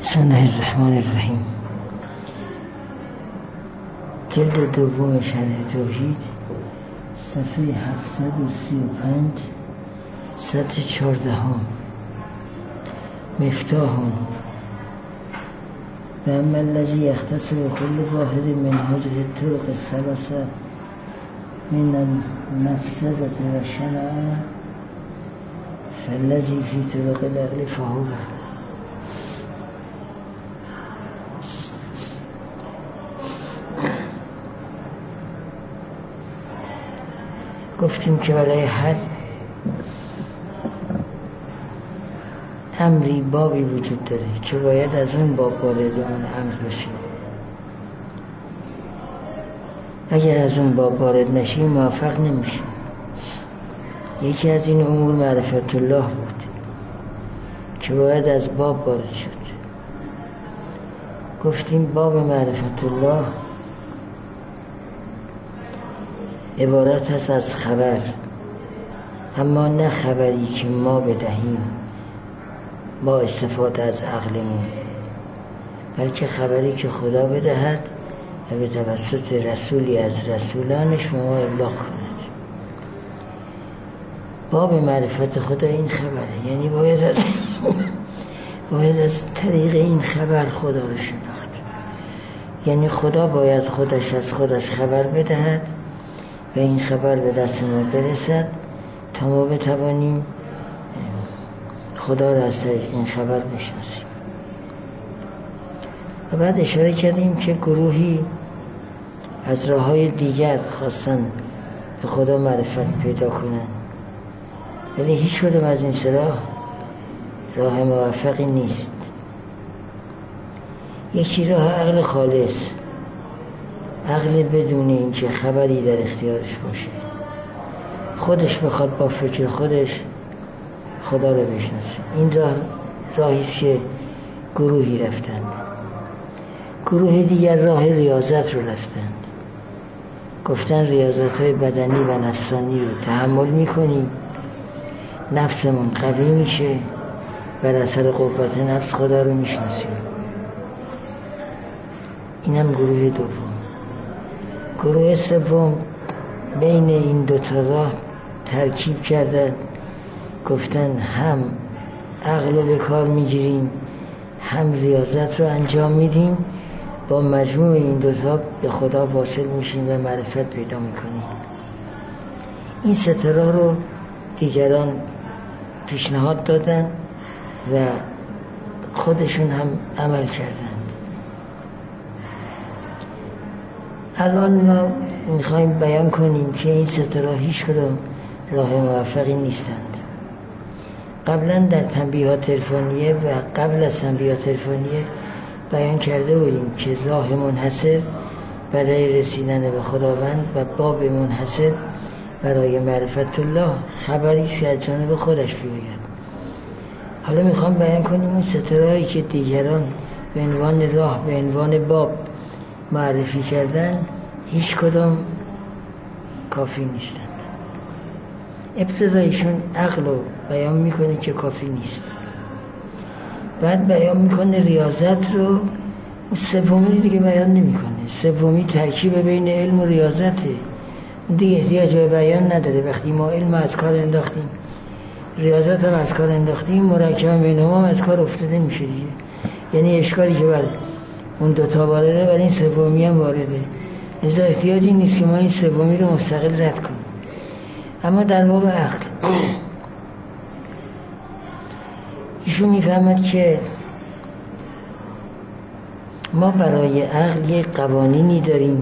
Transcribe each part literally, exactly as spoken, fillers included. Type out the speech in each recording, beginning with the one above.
بسم الله الرحمن الرحیم. جلد دوم شرح توحید، صفحه هفتصد و سی و پنج، سطر چهاردهم. مفتاح و اما الذی یختص بكل واحد من هذه الطرق الثلاثه من المفسده و الشناعه فالذی فی طرق العقل فهو. گفتیم که برای هر امری بابی وجود داره که باید از اون باب وارد آن امر بشیم. اگر از اون باب وارد نشیم موفق نمیشیم. یکی از این امور معرفت الله بود که باید از باب وارد شد. گفتیم باب معرفت الله عبارت است از خبر، اما نه خبری که ما بدهیم با استفاده از عقلمون، بلکه خبری که خدا بدهد و به توسط رسولی از رسولانش به ما ابلاغ کند. باب معرفت خدا این خبره، یعنی باید از باید از طریق این خبر خدا رو شناخت. یعنی خدا باید خودش از خودش خبر بدهد و این خبر به دست ما برسد تا ما بتوانیم خدا را از طریق این خبر بشناسیم. و بعد اشاره کردیم که گروهی از راه‌های دیگر خواستن به خدا معرفت پیدا کنند، ولی هیچ کدام از این سه راه راه موفقی نیست. یکی راه عقل خالص، عقل بدون اینکه خبری در اختیارش باشه، خودش بخواد با فکر خودش خدا رو بشناسه. این راه راهی است که گروهی رفتند. گروه دیگر راه ریاضت رو رفتند. گفتن ریاضت‌های بدنی و نفسانی رو تحمل می‌کنیم، نفسمون قوی میشه، بر اثر قوت نفس خدا رو میشناسیم. اینم گروه دوم. گروه سوم بین این دو تا راه ترکیب کردن، گفتن هم عقل رو به کار میگیریم هم ریاضت رو انجام میدیم، با مجموع این دو تا به خدا واصل میشیم و معرفت پیدا میکنیم. این سه تا راه رو دیگران پیشنهاد دادن و خودشون هم عمل کردند. الان ما میخوایم بیان کنیم که این سه تا راه هیچ کدام راه موفقی نیستند. قبلا در تنبیهات عرفانیه و قبل از تنبیهات عرفانیه بیان کرده بودیم که راه منحصر برای رسیدن به خداوند و باب منحصر برای معرفت الله خبری است که از جانب خودش بیاید. حالا میخوام بیان کنیم اون سه تا راهی که دیگران به عنوان راه به عنوان باب معرفی کردن هیچ کدام کافی نیستند. ابتدایشون عقل رو بیان میکنه که کافی نیست، بعد بیان میکنه ریاضت رو، اون سومی دیگه بیان نمیکنه. سومی ترکیب بین علم و ریاضته، دیگه احتیاج به بیان نداره. وقتی ما علم از کار انداختیم، ریاضت هم از کار انداختیم، مرکب بینهما هم از کار افتاده میشه دیگه. یعنی اشکالی که برای اون دوتا وارده برای این سومی هم وارده، لذا احتیاجی نیست که ما این سومی رو مستقل رد کنیم. اما در باب عقل ایشون میفهمد که ما برای عقل یک قوانینی داریم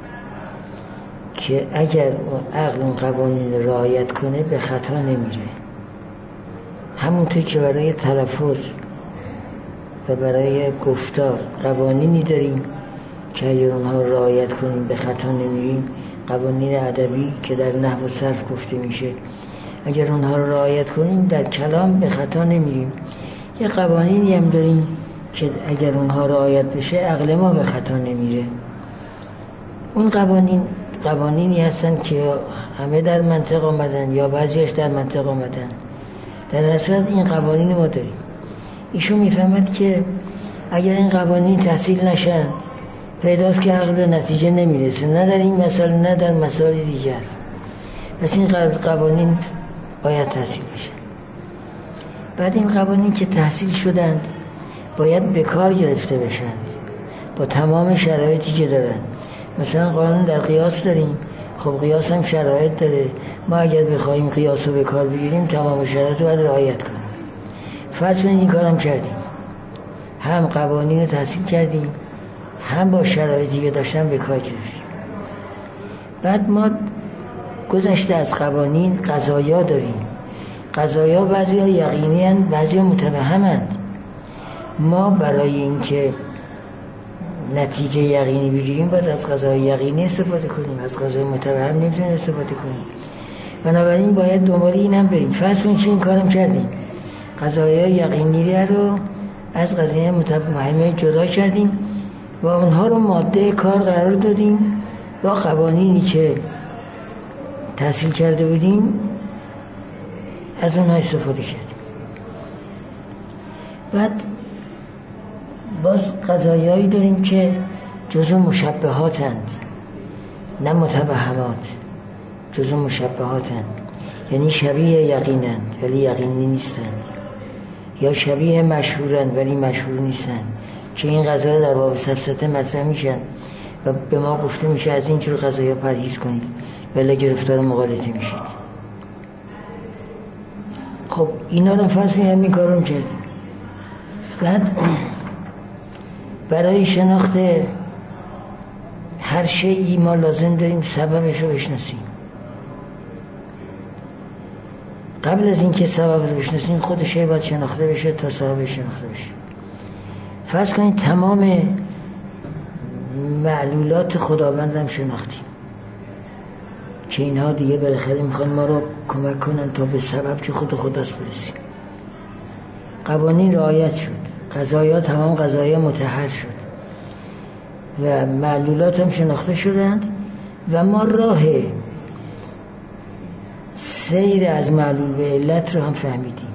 که اگر عقل اون قوانین رو رعایت کنه به خطا نمیره. همونطور که برای تلفظ و برای گفتار قوانینی داریم که اگر اونها رعایت کنیم به خطا نمیریم، قوانین ادبی که در نحو و صرف گفته میشه، اگر اونها رو رعایت کنیم در کلام به خطا نمیریم. یه قوانینی هم داریم که اگر اونها رعایت بشه عقل ما به خطا نمیره. اون قوانین قوانینی هستن که همه در منطق آمدن یا بعضیش در منطق آمدن. در اصل این قوانین ما داریم. ایشون میفهمد که اگر این قوانین تحصیل نشند پیداست که عقل به نتیجه نمیرسه، نه در این مسئله نه در مسائل دیگر. پس این قوانین باید تحصیل بشن. بعد این قوانین که تحصیل شدند باید به کار گرفته بشند با تمام شرایطی که دارن. مثلا قانون در قیاس داریم، خب قیاس هم شرایط داره. ما اگر بخوایم قیاس رو به کار بگیریم تمام شرایط رو باید رعایت کنیم. فرض کنید این کارم کردیم، هم قوانین رو تحصیل کردیم هم با شرایطی که داشتن به کار گرفتیم. بعد ما گذشته از قوانین قضایا داریم. قضایا بعضی ها یقینی هستند، بعضی ها متوهمند. ما برای اینکه نتیجه یقینی بگیریم باید از قضای یقینی استفاده کنیم، از قضای متوهم نمیتونیم استفاده کنیم. بنابراین باید دنبال این هم بریم. فرض کنید که این کارم کردیم، قضای یقینی رو از قضیه متوهمه جدا کردیم و اونها رو ماده کار قرار دادیم، با قوانینی که تحصیل کرده بودیم از اونها استفاده کردیم. بعد باز قضایایی داریم که جزو مشبهاتند نه متوهمات، جزو مشبهاتند، یعنی شبیه یقینند ولی یقینی نیستند، یا شبیه مشهورند ولی مشهور نیستند، که این قضایا در باب سفسطه مطرح میشن و به ما گفته میشه از این جور قضایا پرهیز کنید ولی گرفتار مغالطه میشید. خب اینا رو فرض کنیم این کار رو کردیم. بعد برای شناخت هر شیئی ما لازم داریم سببش رو بشناسیم. قبل از اینکه سبب رو بشناسیم خود شیء باید شناخته بشه تا سبب شناخته بشه. فرض کنید تمام معلولات خداوند هم شناختیم که اینها دیگه بالاخره میخوان ما رو کمک کنن تا به سبب که خود خداست برسیم. قوانین رعایت شد، قضایا تمام قضایا متحل شد و معلولات هم شناخته شدند و ما راه سیر از معلول به علت رو هم فهمیدیم.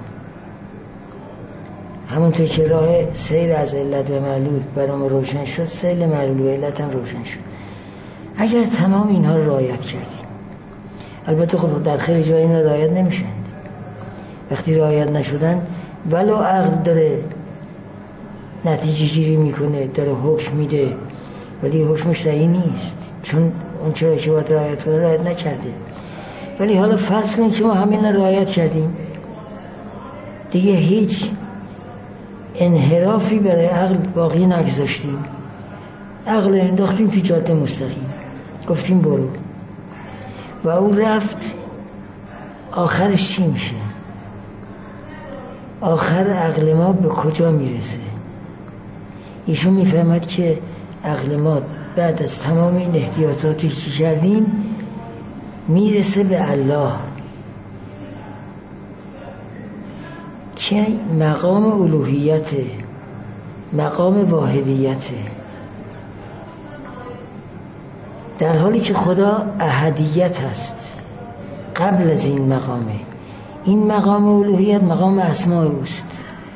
همونطور که راه سیر از علت به معلول برام روشن شد، سیر معلول به علت هم روشن شد. اگر تمام اینها رو رعایت کردیم، البته خب در خیلی جای اینا رعایت نمیشند. وقتی رعایت نشدن ولو عقل داره نتیجه گیری میکنه، داره حکم میده، ولی حکمش صحیح نیست، چون اون چرا که باید رعایت کنه رعایت نکرده. ولی حالا فرض کنید که ما همین رو رعایت کردیم، دیگه هیچ انحرافی برای عقل باقی نگذاشتیم. عقل انداختیم تو جاده مستقیم، گفتیم برو، و اون رفت. آخرش چی میشه؟ آخر عقل ما به کجا میرسه؟ ایشون میفهمد که عقل ما بعد از تمام این احتیاطاتی که کردیم میرسه به الله، که مقام الوهیت، مقام واحدیت، در حالی که خدا احدیت هست. قبل از این مقامه، این مقام الوهیت مقام اسماء اوست،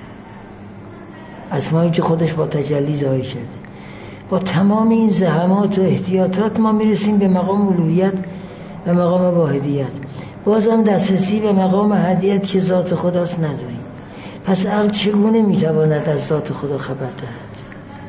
اسمایی که خودش با تجلی ظاهر کرده. با تمام این زحمات و احتیاطات ما میرسیم به مقام الوهیت و مقام واحدیت. بازم دسترسی به مقام احدیت که ذات خداست نداریم. پس عقل چگونه میتواند از ذات خدا خبر دهد؟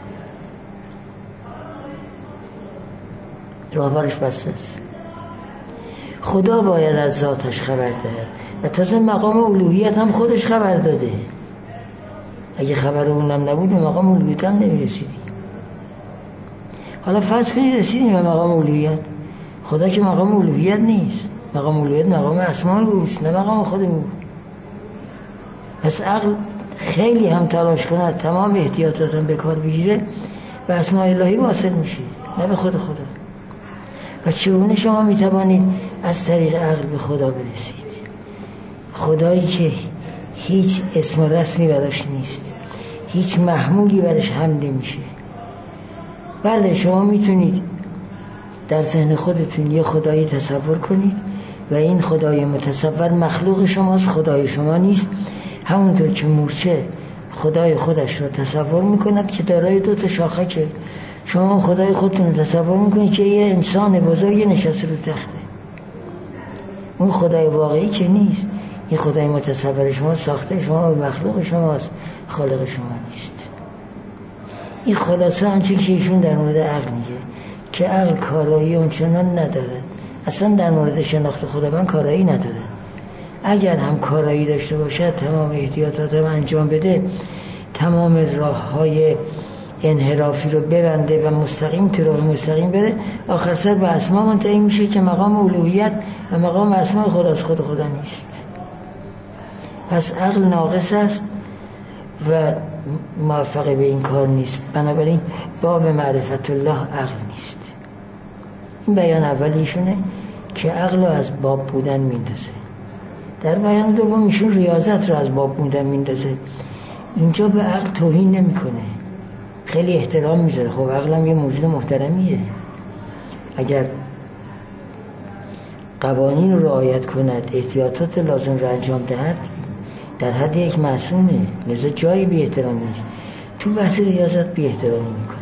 راهبرش بسته است. خدا باید از ذاتش خبر دهد و تازه مقام الوهیت هم خودش خبر داده. اگه خبر اونم نبود به مقام الوهیت هم نمیرسیدیم. حالا فرض کنید رسیدیم به مقام الوهیت. خدا که مقام الوهیت نیست، مقام الوهیت مقام اسماء اوست، نه مقام خود او. پس عقل خیلی هم تلاش کنه تمام احتیاطاتم به کار بگیره و اسماء الهی واصل میشه، نه به خود خدا. و چگونه شما میتوانید از طریق عقل به خدا برسید؟ خدایی که هیچ اسم و رسمی براش نیست، هیچ محمولی براش حمل نمیشه. بله شما میتونید در ذهن خودتون یه خدایی تصور کنید و این خدای متصور مخلوق شماست، خدای شما نیست. همونطور که مورچه خدای خودش را تصور میکند که دارای دو تا شاخکه. شما خدای خودتون رو تصور میکنید که یه انسان بزرگی نشسته رو تخته. اون خدای واقعی که نیست. این خدای متصور شما ساخته شما و مخلوق شماست، خالق شما نیست. این خلاصه آنچه که ایشون در مورد عقل میگه که عقل کارایی اونچنان نداره، اصلا در مورد شناخت خداوند کارایی نداره. اگر هم کارایی داشته باشد تمام احتیاطات هم انجام بده، تمام راه های انحرافی رو ببنده و مستقیم تو راه مستقیم بره، آخر سر به اسما منتهی میشه که مقام الوهیت و مقام اسماء خداست، خود خدا نیست. پس عقل ناقص است و موفق به این کار نیست. بنابراین باب معرفت الله عقل نیست. این بیان اولیشونه که عقل رو از باب بودن میندازه. در بیان دوم ایشون ریاضت رو از باب بودن میندازه. اینجا به عقل توهین نمیکنه، خیلی احترام میذاره. خب عقل هم یه موجود محترمیه، اگر قوانین رو رعایت کند، احتیاطات لازم رو انجام دهد، در حد یک معصومه، لذا جایی بی احترامی نیست. تو بحث ریاضت بی احترامی میکنه.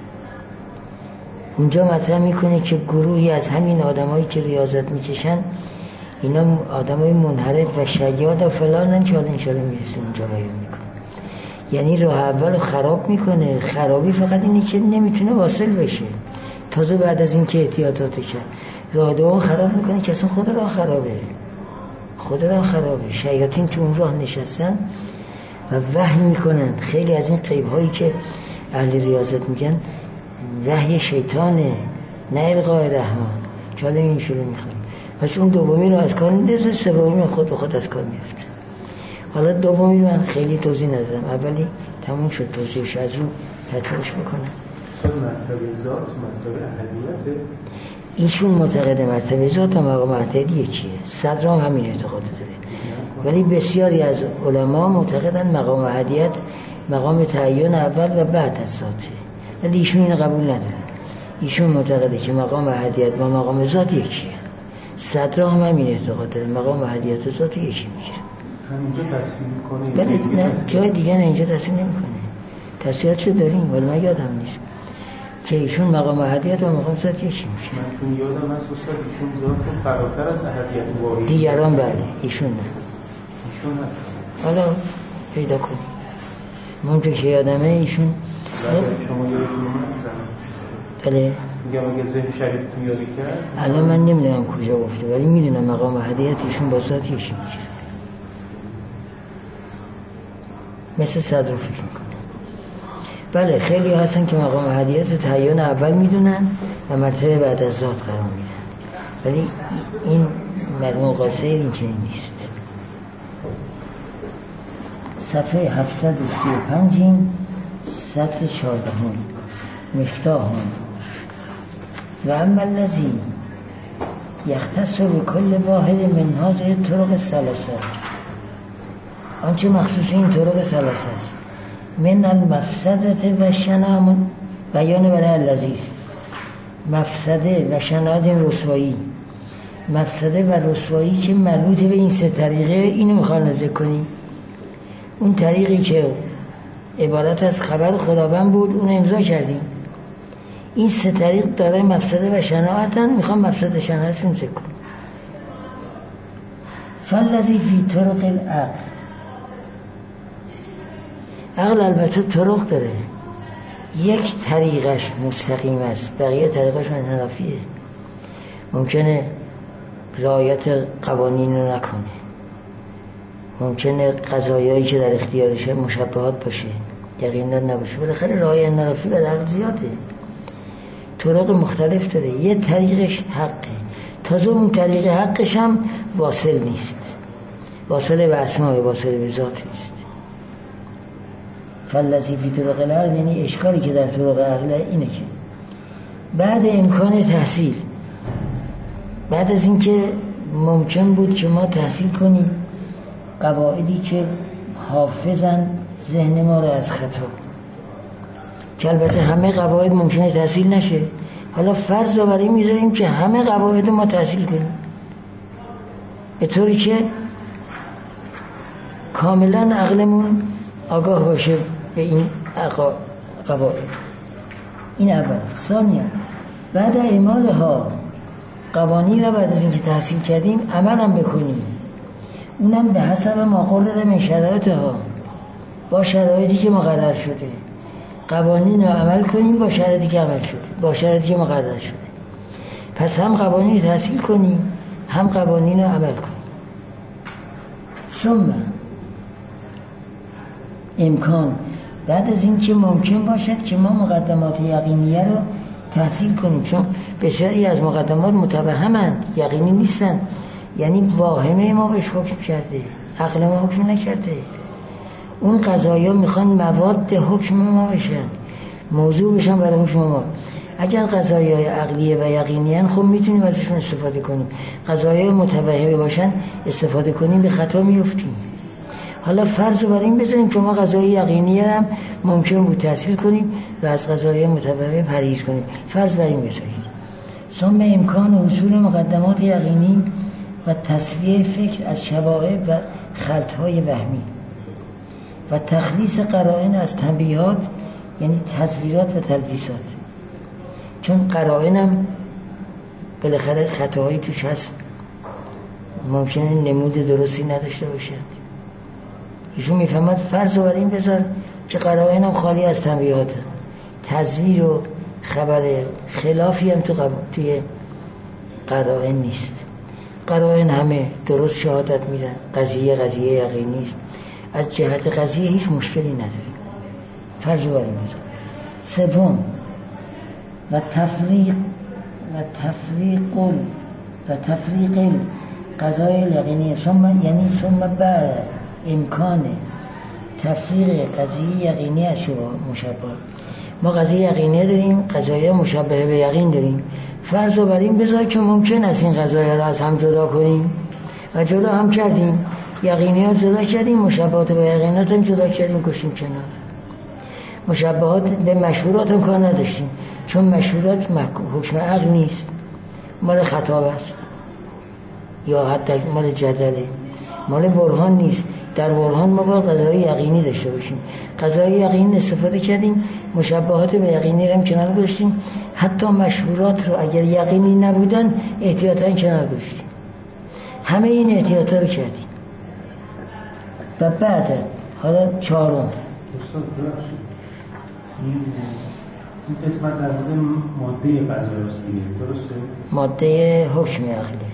اونجا مطرح میکنه که گروهی از همین آدمایی که ریاضت میکشن اینا آدمای منحرف و شیاد و فلانن که حالا انشاءالله میرسیم اونجا بیان میکنه. یعنی راه اول رو خراب میکنه. خرابی فقط اینه که نمیتونه واصل بشه، تازه بعد از این که احتیاطات کرد. راه دوم خراب میکنه که اصلا خود راه خرابه، خود راه خرابه. شیاطین تو اون راه نشستن و وحی میکنن. خیلی از این غیب هایی که اهل ریاضت میگن وحی شیطانه، نه القای رحمان. چاله این شروع میخواد. پس اون دومی رو از کار میندازه، سومی خود به خود از کار میفته. حالا دومی رو من خیلی توضیح ندادم، اولی تموم شد توضیحش، از اون تطورش بکنم. مرتبه ذات مرتبه احدیته. ایشون معتقد مرتبه ذات و مقام احدی یکیه. صدر هم همین اعتقاد داره، ولی بسیاری از علما معتقدن مقام احدیت مقام تعین اول و بعد از ذاته، ولی ایشون این قبول نداره. ایشون معتقده که مقام احدیت و مقام ذات یکیه. صدر هم همین اعتقاد داره، مقام احدیت و ذات یکی میگیره. همینجا تصویر میکنه، ولی نه جای دیگه نه، اینجا تصویر نمیکنه. تصویراتشو داریم ولی من یادم نیست که ایشون مقام احدیت و مقام ذات یکی میشه. من چون یادم هست استاد ایشون ذات فراتر از احدیت واحد. دیگران بله، ایشون نه. ایشون هست. حالا پیدا کنیم. ممکنه که یادمه ایشون شما یادتون هست؟ بله. میگم اگه ذهن شریفتون یادی کرد. الان من نمیدونم کجا گفته، ولی میدونم مقام احدیت ایشون با ذات یکی میشه. مثل صدر فکر میکنه. بله خیلی هستن که مقام احدیت رو تعین اول میدونن و مرتبه بعد از ذات قرار میدن، ولی این مرموم قاسه این چنین نیست. صفحه هفتصد و سی و پنج سطر چهاردهم مفتاح و اما الذی یختص بکل واحد من هذه الطرق الثلاثه، آنچه مخصوص این طرق ثلاثه است، من المفسده و شنا بیان برای الذی است. مفسده و شناعت این رسوایی، مفسده و رسوایی که مربوط به این سه طریقه، اینو میخوان ذکر کنیم. اون طریقی که عبارت از خبر خداوند بود اون امضا کردیم. این سه طریق داره مفسده و شناعتن، میخوام مفسده شناعتشون ذکر کنیم. فالذی فی طرق العقل، عقل البته طرق داره، یک طریقش مستقیم است، بقیه طریقش انحرافیه. ممکنه رعایت قوانین رو نکنه، ممکنه قضایایی که در اختیارشه مشابهات باشه، یقینا نباشه، بالاخره راه انحرافی به عقل زیاده. طرق مختلف داره، یه طریقش حقه، تازه اون طریق حقش هم واصل نیست، واصل به اسماء، واصل به ذات نیست. فالذی فی طرق العقل، یعنی اشکالی که در طرق عقل اینه که بعد امکان تحصیل، بعد از اینکه ممکن بود که ما تحصیل کنیم قواعدی که حافظن ذهن ما رو از خطا، که البته همه قواعد ممکنه تحصیل نشه، حالا فرض رو برای میذاریم که همه قواعد ما تحصیل کنیم به طوری که کاملا عقلمون آگاه باشه به این قواعد. این اول. ثانیا بعد اعمالها قوانین را بعد از اینکه تحصیل کردیم عمل هم بکنیم، اونم به حسب ما قرر من شرایطها، با شرایطی که مقرر شده. قوانین رو عمل کنیم با شرایطی که عمل شده، با شرایطی که مقرر شده. پس هم قوانین رو تحصیل کنیم هم قوانین رو عمل کنیم. ثم امکان بعد از این که ممکن باشد که ما مقدمات یقینیه رو تحصیل کنیم، چون بسیاری از مقدمات متوهمند، یقینی نیستند، یعنی واهمه ما بهش حکم کرده، عقل ما حکم نکرده. اون قضایا میخوان مواد حکم ما بشن، موضوع بشن برای حکم ما. اگر قضایای عقلیه و یقینیان خب میتونیم ازشون استفاده کنیم، قضایای متوهمه باشن استفاده کنیم به خطا میفتیم. حالا فرض رو بر این بذاریم که ما قضای یقینی هم ممکن بود تحصیل کنیم و از قضای متوهمه پرهیز کنیم، فرض بر این بذاریم. ثم امکان حصول مقدمات یقینی و تصفیه فکر از شوائب و خلطهای وهمی و تخلیص قرائن از تنبیهات، یعنی تصویرات و تلبیسات، چون قرائن هم بالاخره خطاهایی توش هست، ممکنه نمود درستی نداشته باشند. ایشون میفهمد فرض رو بر این بذار که قرائن هم خالی از تنبیهات، تصویر و خبر خلافی هم تو قب... توی قرائن نیست. قرائن همه درست شهادت میدن، قضیه قضیه یقینی است، از جهت قضیه هیچ مشکلی نداریم. فرض رو بر این بذار. سوم و تفریق و تفریق و تفریق قضای یقینی، ثم یعنی ثم بعد امکان تفریق قضیه یقینی از مشابه. ما قضیه یقینی داریم، قضایه مشابه به یقین داریم. فرض رو بر این بذار که ممکن است این قضایه را از هم جدا کنیم و جدا هم کردیم، یقینیات جدا کردیم، مشابهات با یقینات هم جدا کردیم، گوشیم کنار. مشابهات به مشهورات هم کار نداشتیم، چون مشهورات حکم عقل نیست، مال خطاب است یا حتی مال جدله، مال برهان نیست. در برهان ما باید قضای یقینی داشته باشیم، قضای یقینی استفاده کردیم، مشابهات به یقینی رو هم کنار گذاشتیم، حتی مشهورات رو اگر یقینی نبودن احتیاطاً کنار گذاشتیم. همه این احتیاطا رو کردیم. و بعد حالا چهارم این قسمت در مورد ماده قضایی است دیگه، درسته؟ ماده حکم عقله،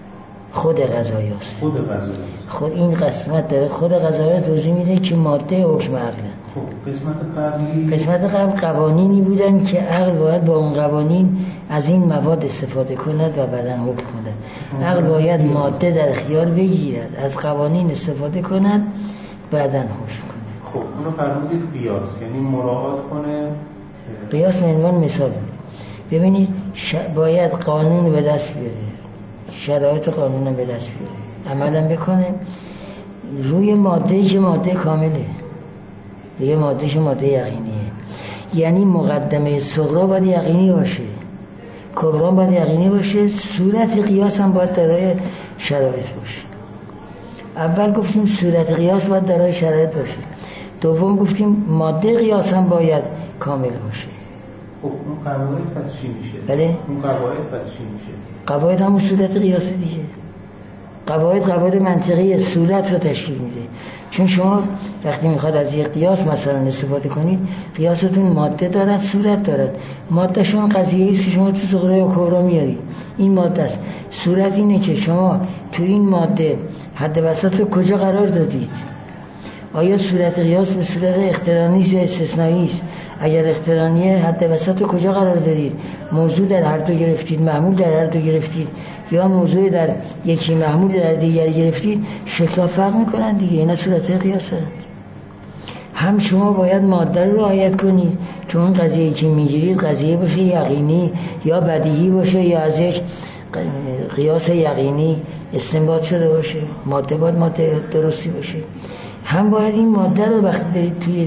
خود قضایی است. خود قضایی است. خود این قسمت داره خود قضایی توضیح میده که ماده حکم عقله. خب قسمت قبلی قسمت قبل قوانینی بودن که عقل باید با اون قوانین از این مواد استفاده کند و بعداً حکم کند. عقل باید ماده در اختیار بگیرد، از قوانین استفاده کند، بعداً حکم کند. خب اونو فرمودید قیاس، یعنی مراعات کنه. قیاس به عنوان مثال بود. ببینید ش... باید قانون به دست بیاره، شرایط قانون به دست بیاره، عملا بکنه روی ماده‌ای که ماده کامله، روی ماده که ماده یقینیه. یعنی مقدمه صغرا باید یقینی باشه، کبرا باید یقینی باشه، صورت قیاس هم باید دارای شرایط باشه. اول گفتیم صورت قیاس باید دارای شرایط باشه، دوم گفتیم ماده قیاس هم باید کامل باشه. خب اون قواعد پس چی میشه؟ بله؟ اون قواعد پس چی میشه؟ قواعد همون صورت قیاس دیگه. قواعد قواعد منطقی صورت رو تشکیل میده. چون شما وقتی میخواد از یک قیاس مثلا استفاده کنید، قیاستون ماده دارد، صورت دارد. ماده شما قضیه است که شما تو صغرا یا کبرا میارید، این ماده است. صورت اینه که شما تو این ماده حد وسط رو کجا قرار دادید. آیا صورت قیاس به صورت اقترانی یا استثنایی است؟ اگر اقترانیه حد وسط رو کجا قرار دادید؟ موضوع در هر دو گرفتید، معمول در هر دو گرفتید، یا موضوع در یکی معمول در دیگری گرفتید، شکل‌ها فرق می‌کنن دیگه. اینا صورت قیاس هست. هم شما باید ماده رو رعایت کنید، چون اون قضیه‌ای که می‌گیرید قضیه باشه یقینی یا بدیهی باشه یا از یک قیاس یقینی استنباط شده باشه. ماده باید ماده درستی باشه. هم باید این ماده رو وقتی دارید توی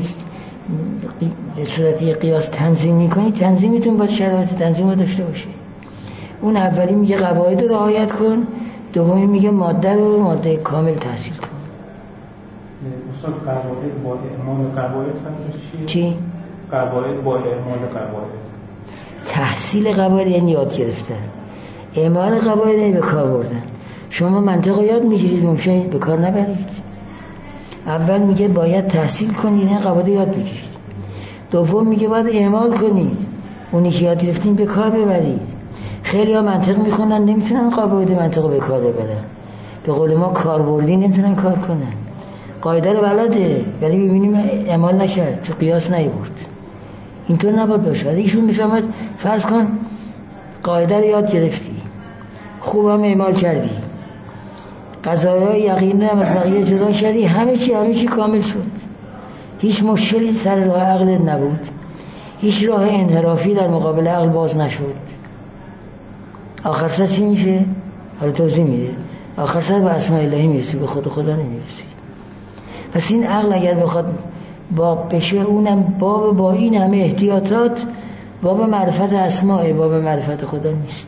به صورت قیاس تنظیم میکنید، تنظیمتون باید شرایط تنظیم رو داشته باشه. اون اولی میگه قواعد رو رعایت کن، دومی میگه ماده رو ماده کامل تحصیل کن. استاد قواعد با اعمال قواعد فرقش چیه؟ چی؟ قواعد با اعمال قواعد. تحصیل قواعد یعنی یاد گرفتن، اعمال قواعد یعنی به کار بردن. شما منطق رو یاد میگیرید ممکنه به کار نبرید. اول میگه باید تحصیل کنید این قواعد یاد بگیرید، دوم میگه باید اعمال کنید اونی که یاد گرفتین به کار ببرید. خیلی ها منطق میخونن نمیتونن قواعد منطق رو به کار ببرن، به قول ما کاربردی نمیتونن کار کنن. قاعده رو بلده ولی ببینیم اعمال نشد، تو قیاس نیورد. اینطور نباید باشه. ولی ایشون میفهمد فرض کن قاعده رو یاد گرفتی، خوبم اعمال کردی، قضایای یقین رو از بقیه جدا کردی، همه چی همه چی کامل شد، هیچ مشکلی سر راه عقلت نبود، هیچ راه انحرافی در مقابل عقل باز نشد. آخر سر چی میشه؟ حالا توضیح میده. آخر سر به اسماء الهی میرسی، به خود خدا نمیرسی. پس این عقل اگر بخواد باب بشه، اونم باب با این همه احتیاطات، باب معرفت اسماء، باب معرفت خدا نیست.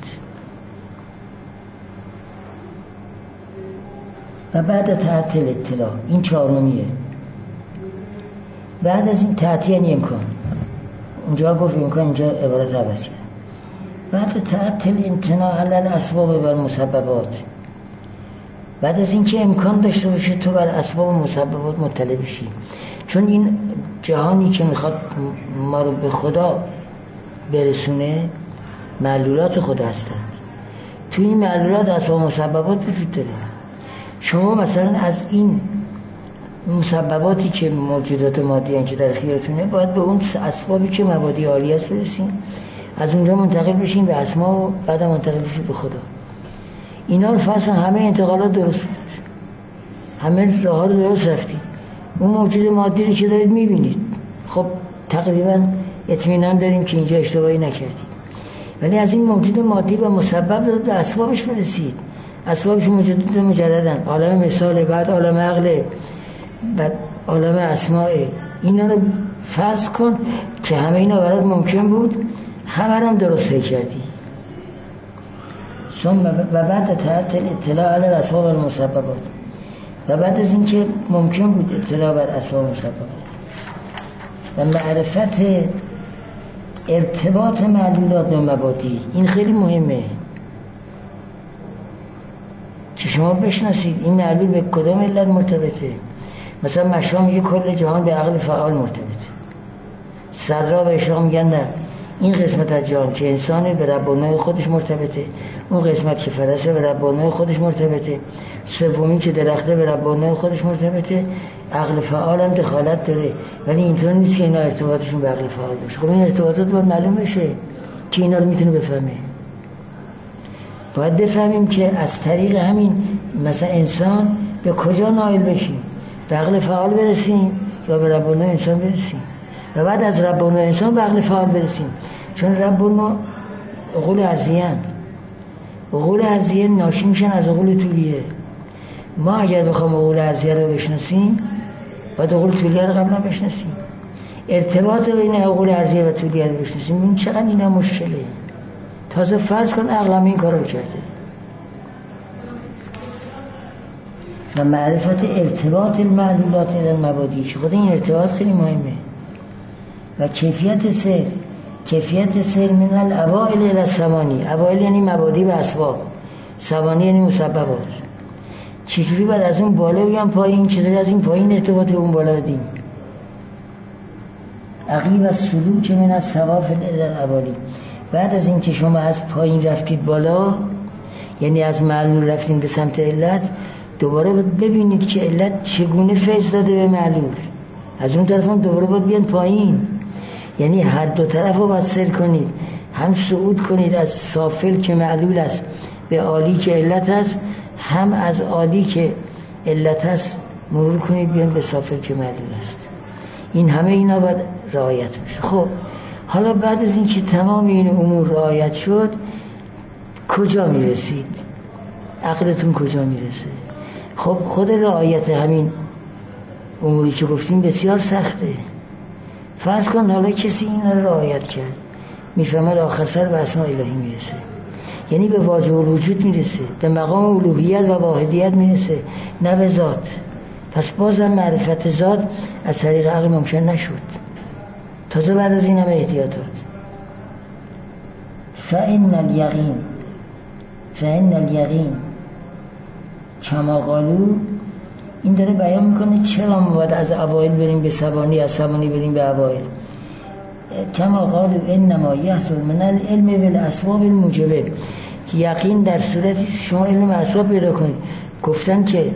و بعد تعطیل اطلاع، این چهارمیه. بعد از این تعطیل یعنی امکان، اونجا گفت امکان، اینجا عبارت عوض کرد. بعد تعطیل امتناع علی الاسباب و مسببات، بعد از اینکه امکان داشته باشه تو بر اسباب و مسببات مطلع بشی، چون این جهانی که میخواد ما رو به خدا برسونه معلولات خدا هستند. تو این معلولات اسباب و مسببات وجود داره. شما مثلا از این مسبباتی که موجودات مادی هستند که در اختیارتونه باید به اون اسبابی که مبادی عالیه است برسین، از اونجا منتقل بشین به اسما و بعد منتقل بشین به خدا. اینا رو فصل همه انتقالات درست بود، همه راه ها رو درست رفتید. اون موجود مادی رو که دارید میبینید، خب تقریبا اطمینان داریم که اینجا اشتباهی نکردید. ولی از این موجود مادی و مسبب رو به اسبابش برسید. اسبابش موجودات مجردن، عالم مثال، بعد عالم عقل، بعد عالم اسماء. اینا رو فرض کن که همه اینا برات ممکن بود، همه هم درست کردی. ثم و بعد تعطیل اطلاع علی الاسباب و المسببات، و بعد از اینکه ممکن بود اطلاع بر اسباب و مسببات و معرفت ارتباط معلولات و مبادی، این خیلی مهمه که شما بشناسید این معلول به کدام علت مرتبطه. مثلا مشا میگه کل جهان به عقل فعال مرتبطه، صدرا به اشراق میگن نه، این قسمت از جهان که انسانه به ربانای خودش مرتبطه، اون قسمت که فرسه به ربانای خودش مرتبطه، سومی که درخته به ربانای خودش مرتبطه. عقل فعال هم دخالت داره، ولی اینطور نیست که اینا ارتباطشون به عقل فعال باشه. خب این ارتباطات باید معلوم بشه که اینا رو میتونه بفهمه. باید بفهمیم که از طریق همین مثلا انسان به کجا نائل بشیم، به عقل فعال برسیم یا به ربانای انسان برسیم، و بعد از ربانای انسان به عقل فعال برسیم. چون ربانا عقول ارضیه‌اند، عقول ارضیه ناشی میشن از عقول طولیه. ما اگر بخوام عقول ارضیه رو بشناسیم باید عقول طولیه رو قبلا بشناسیم، ارتباط بین عقول ارضیه و طولیه رو بشناسیم. این چقدر اینا مشکله. تازه فرض کن عقلم این کارو کرده. و معرفت ارتباط المعلولات الی المبادی، که خود این ارتباط خیلی مهمه. و کیفیت سیر، کیفیت سیر من الاوائل الی الثمانی، اوائل یعنی مبادی و اسباب، ثمانی یعنی مسببات. چجوری باید از اون بالا بیام پایین، چجوری از این پایین ارتباط به اون بالا بدیم. عقیب از سلوک من از سوافل الی الاوالی، بعد از این که شما از پایین رفتید بالا، یعنی از معلول رفتین به سمت علت، دوباره ببینید که علت چگونه فیض داده به معلول. از اون طرف هم دوباره باید بیان پایین، یعنی هر دو طرف رو باید سیر کنید. هم صعود کنید از سافل که معلول است به عالی که علت است، هم از عالی که علت است مرور کنید بیان به سافل که معلول است. این همه اینا باید رعایت بشه. خب حالا بعد از این که تمام این امور رعایت شد، کجا میرسید؟ عقلتون کجا میرسه؟ خب خود رعایت همین اموری که گفتیم بسیار سخته. فرض کن حالا کسی این رو رعایت کرد، میفهمه آخر سر به اسماء الهی میرسه، یعنی به واجب الوجود میرسه، به مقام الوهیت و واحدیت میرسه، نه به ذات. پس بازم معرفت ذات از طریق عقل ممکن نشد، تازه بعد از این همه احتیاطات. فإن الیقین فإن الیقین کما قالوا، این داره بیان میکنه چرا ما باید از اوائل بریم به ثوانی، از ثوانی بریم به اوائل. کما قالوا انما یحصل من العلم بالاسباب الموجبه، یقین در صورتی شما علم اسباب پیدا کنید. گفتن که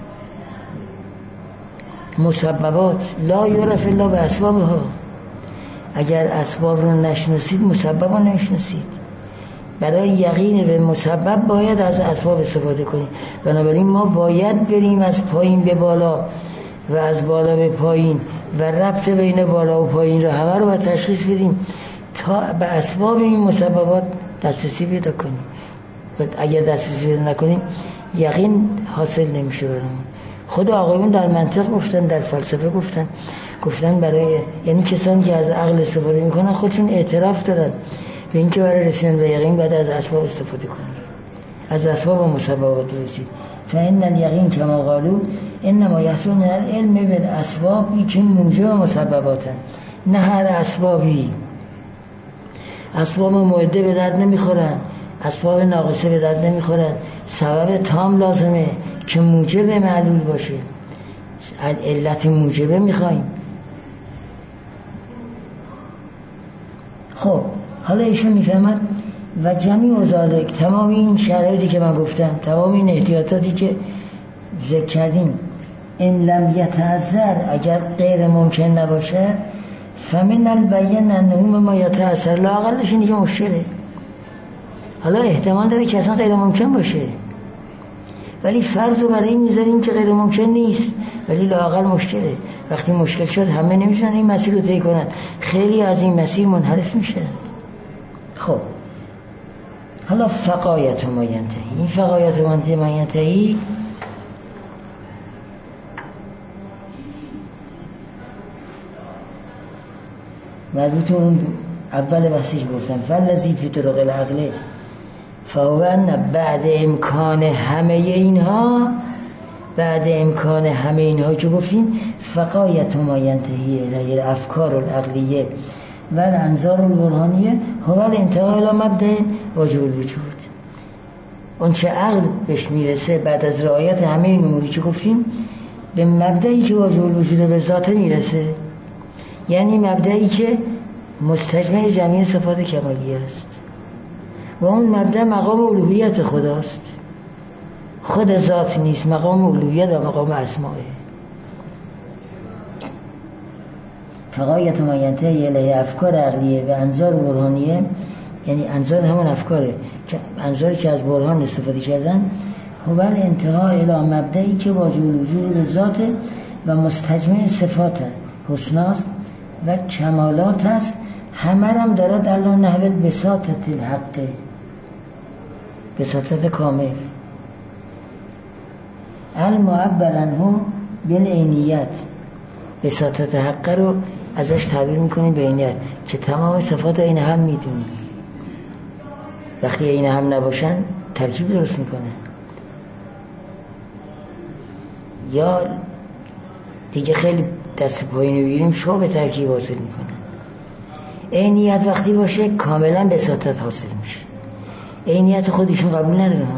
مسببات لا یعرف الا به اسبابها، اگر اسباب رو نشناسید مسبب رو نشناسید. برای یقین به مسبب باید از اسباب استفاده کنید. بنابراین ما باید بریم از پایین به بالا و از بالا به پایین و ربط بین بالا و پایین رو همه رو باید تشخیص بدیم تا به اسباب این مسببات دسترسی پیدا کنیم. اگر دسترسی پیدا نکنیم یقین حاصل نمیشه برامون. خود آقایون در منطق گفتن، در فلسفه گفتن گفتن برای یعنی کسانی که از عقل استفاده میکنن خودشون اعتراف دادن به اینکه برای رسیدن به یقین باید از اسباب استفاده کنید، از اسباب و مسببات رسید. فإن الیقین کما قالوا انما یحصل من العلم بالاسباب که موجب مسبباتن، نه هر اسبابی. اسباب معده به درد نمیخورن، اسباب ناقصه به درد نمیخورن، سبب تام لازمه که موجب معلول باشه. علت موجبه میخوایم. خب حالا ایشون میفهمد و جمیع و ذالک، تمام این شرایطی که من گفتم، تمام این احتیاطاتی که ذکر کردیم، این لم یتعذر، اگر غیر ممکن نباشه، فمن البین انه ما یتعذر، لااقلش اینه که مشکله. حالا احتمال داره که اصلا غیر ممکن باشه، ولی فرض رو برای این میذاریم که غیر ممکن نیست، ولی لااقل مشکله. وقتی مشکل شد همه نمیتونن این مسیر رو طی کنن، خیلی از این مسیر منحرف میشن. خب حالا فقایت ما ینتهی، این فقایت ما ینتهی مربوط اون اول بحثی که گفتم فالذی فی طرق العقل فهو ان بعد امکان همه اینها، بعد امکان همه اینها که گفتیم فقایت ما ینتهی الی الافکار العقلیه و الانظار البرهانیه هو الانتهاء الی مبدأ واجب الوجود. اون چه عقل بهش میرسه بعد از رعایت همه این اموری که گفتیم به مبدئی که واجب الوجود به ذات میرسه، یعنی مبدئی که مستجمع جمعی صفات کمالیه است و اون مبدأ مقام الوهیت خداست، خود ذات نیست، مقام الوهیت و مقام اسمائه. فقایت ما ینتهی الی افکار عقلیه و انظار برهانیه، یعنی انظار همون افکاره که انظاری که از برهان استفاده کردن، هو الانتهاء الی مبدئی که واجب الوجود به ذات و مستجمع صفات حسناست و کمالات است، همه هم دارد الله نحو بساطت الحق، بساطت کامل، المعبر عنه بالعینیت. بساطت حق رو ازش تعبیر میکنیم به عینیت، که تمام صفات این هم میدونیم، وقتی این هم نباشن ترکیب درست میکنه، یا دیگه خیلی دست پایین رو بیریم شو به ترکیب حاصل میکنه. عینیت وقتی باشه کاملا بساطت حاصل میشه. عینیت خودشون قبول نداره ها،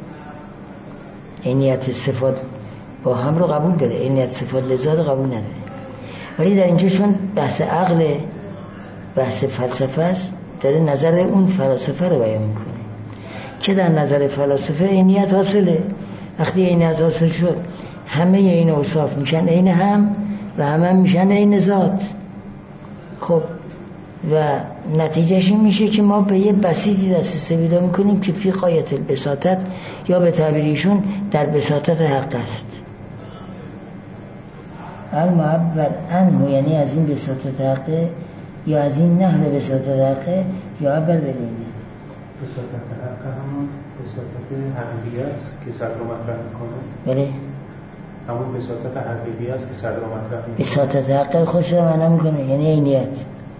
عینیت صفات با هم رو قبول داره، عینیت صفات لذات قبول نداره. ولی در اینجا چون بحث عقل، بحث فلسفه است، داره نظر اون فلسفه رو بیان میکنه که در نظر فلسفه عینیت حاصله. وقتی عینیت حاصل شد همه این اوصاف میشن عین هم و همه هم میشن عین ذات. خب و نتیجهش این میشه که ما به یه بسیطی دسترسی پیدا میکنیم که فی غایت البساطت، یا به تعبیریشون در بساطت حق است. المعبر عنه یعنی از این بساطت حق، یا از این نحو بساطت حق، یا عبر بلینید. بساطت حق همون بساطت حقیقی است که صدر رو مطرح میکنه. بله همون بساطت حقیقی است که صدر رو مطرح میکنه. بساطت حق خودش رو معنی میکنه، یعنی عینیت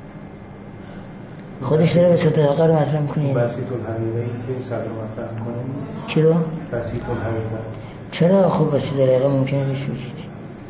خودش داره بساطت حق رو مطرح میکنه. بسیط الحقیقی که صدر رو مطرح میکنه. چی رو؟ بسیط الحقیقی. چرا؟ خب بسیط الحقیقی ممکنه بشه وجود.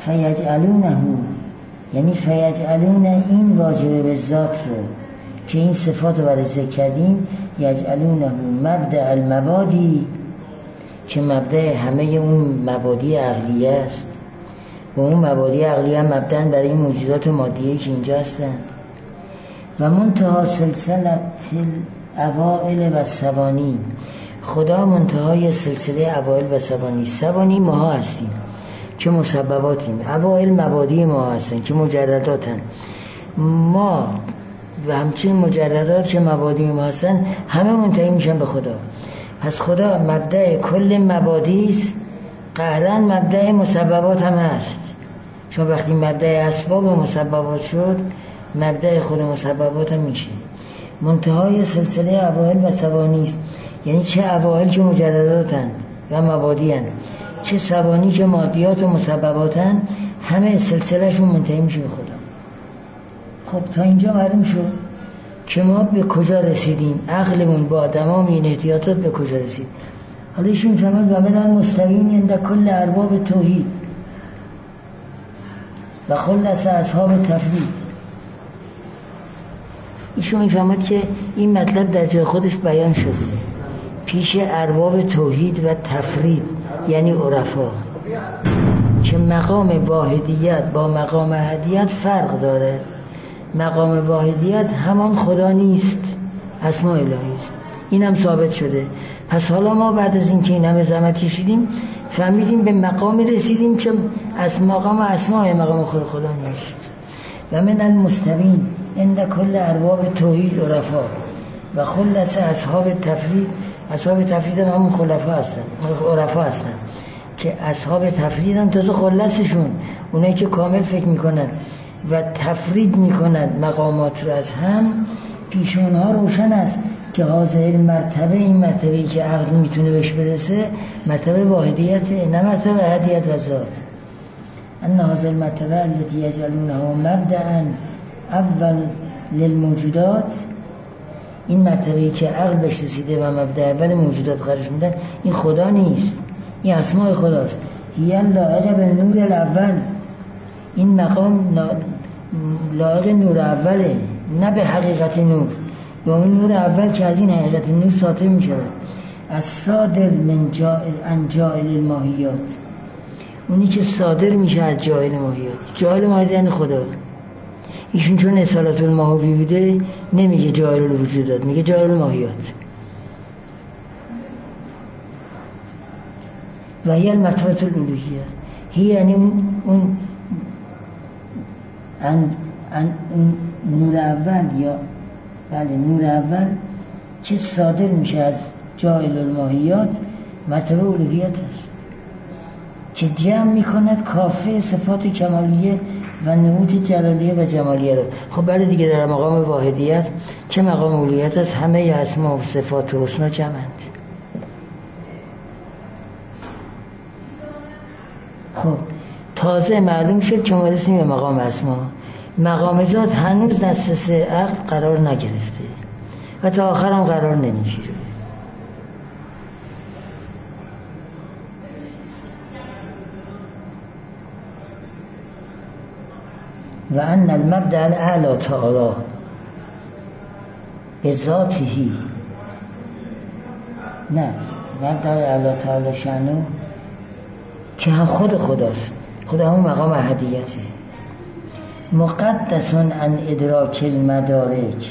فیجعلونه، یعنی فیجعلون این واجب به ذات رو که این صفات رو برای ذکر کردیم، یجعلونه مبدأ المبادی، که مبدأ همه اون مبادی عقلیه است و اون مبادی عقلیه هم مبدأ برای این موجودات مادیه که اینجا هستند. و منتها سلسله الاوائل و ثوانی، خدا منتهای سلسله اوائل و ثوانی. ثوانی ماها هستیم که مسبباتیم، اوائل مبادی ما هستن که مجرداتن. ما و همچنین مجردات که مبادی ما هستن همه منتهی میشن به خدا. پس خدا مبدأ کل مبادی است، قهرن مبدأ مسببات هم هست. چون وقتی مبدأ اسباب و مسببات شد، مبدأ خود مسببات هم میشه. منتهای سلسله اوائل و ثوانی است، یعنی چه اوائل که مجرداتند و مبادی هستند، چه ثوانی که مادیات و مسبباتند، همه سلسلهشون منتهی میشه به خدا. خب تا اینجا معلوم شد که ما به کجا رسیدیم، عقلمون با تمام این احتیاطات به کجا رسید. حالا ایشون میفهمد و من مستوین عند کل ارباب توحید و خلص اصحاب تفرید. ایشون میفهمد که این مطلب در جای خودش بیان شده پیش ارباب توحید و تفرید، یعنی عرفا، که مقام واحدیت با مقام احدیت فرق داره. مقام واحدیت همان خدا نیست، اسماء الهی است. این هم ثابت شده. پس حالا ما بعد از اینکه این همه زحمت کشیدیم فهمیدیم به مقامی رسیدیم که از مقام اسماء مقام خود خدا نیست. و من المستوین عند کل ارباب توحید عرفا و خلص اصحاب تفرید. اصحاب تفرید هم همون خلفا هستن، عرفا هستن که اصحاب تفرید هم تازه خلصشون اونایی که کامل فکر میکنن و تفرید میکنن مقامات رو از هم، پیش اونها روشن است که حاضر مرتبه، این مرتبه‌ای که عقل میتونه بهش برسه، مرتبه واحدیت، نه مرتبه احدیت و ذات. ان هذه المرتبه التي يجعلونها مبدأ اول للموجودات، این مرتبه‌ای که عقل بهش رسیده و مبدأ اول موجودات قرارش میدن، این خدا نیست، این اسماء خداست. هی لایق به نور الاول، این مقام لایق نور اوله، نه به حقیقت نور، به اون نور اول که از این حقیقت نور ساطع می شود. از صادر من جائل عن جائل الماهیات، اونی که صادر میشه از جائل ماهیات. جائل ماهیات یعنی خدا. ایشون چون اصالت الماهوی بوده نمیگه جائل الوجودات، میگه جائل الماهیات. و هی المرتبه الالوهیه، هی یعنی اون ان ان نور اول، یا بله نور اول که صادر میشه از جائل الماهیات، مرتبه الوهیت است که جمع میکند کافه صفات کمالیه و نعوت جلالیه و جمالیه رو. خب بله دیگه، در مقام واحدیت که مقام الوهیت است، همه اسما و صفات و حسنا جمعند. خب تازه معلوم شد که ما رسیم به مقام اسما. مقام ذات هنوز دست سه عقل قرار نگرفته و تا آخر هم قرار نمیگیره. و ان المبدأ الاعلی تعالی به ذاته، نه مبدأ الاعلی تعالی شأنه که هم خود خداست، خدا همون مقام احدیته، مقدسون عن ادراک المدارک،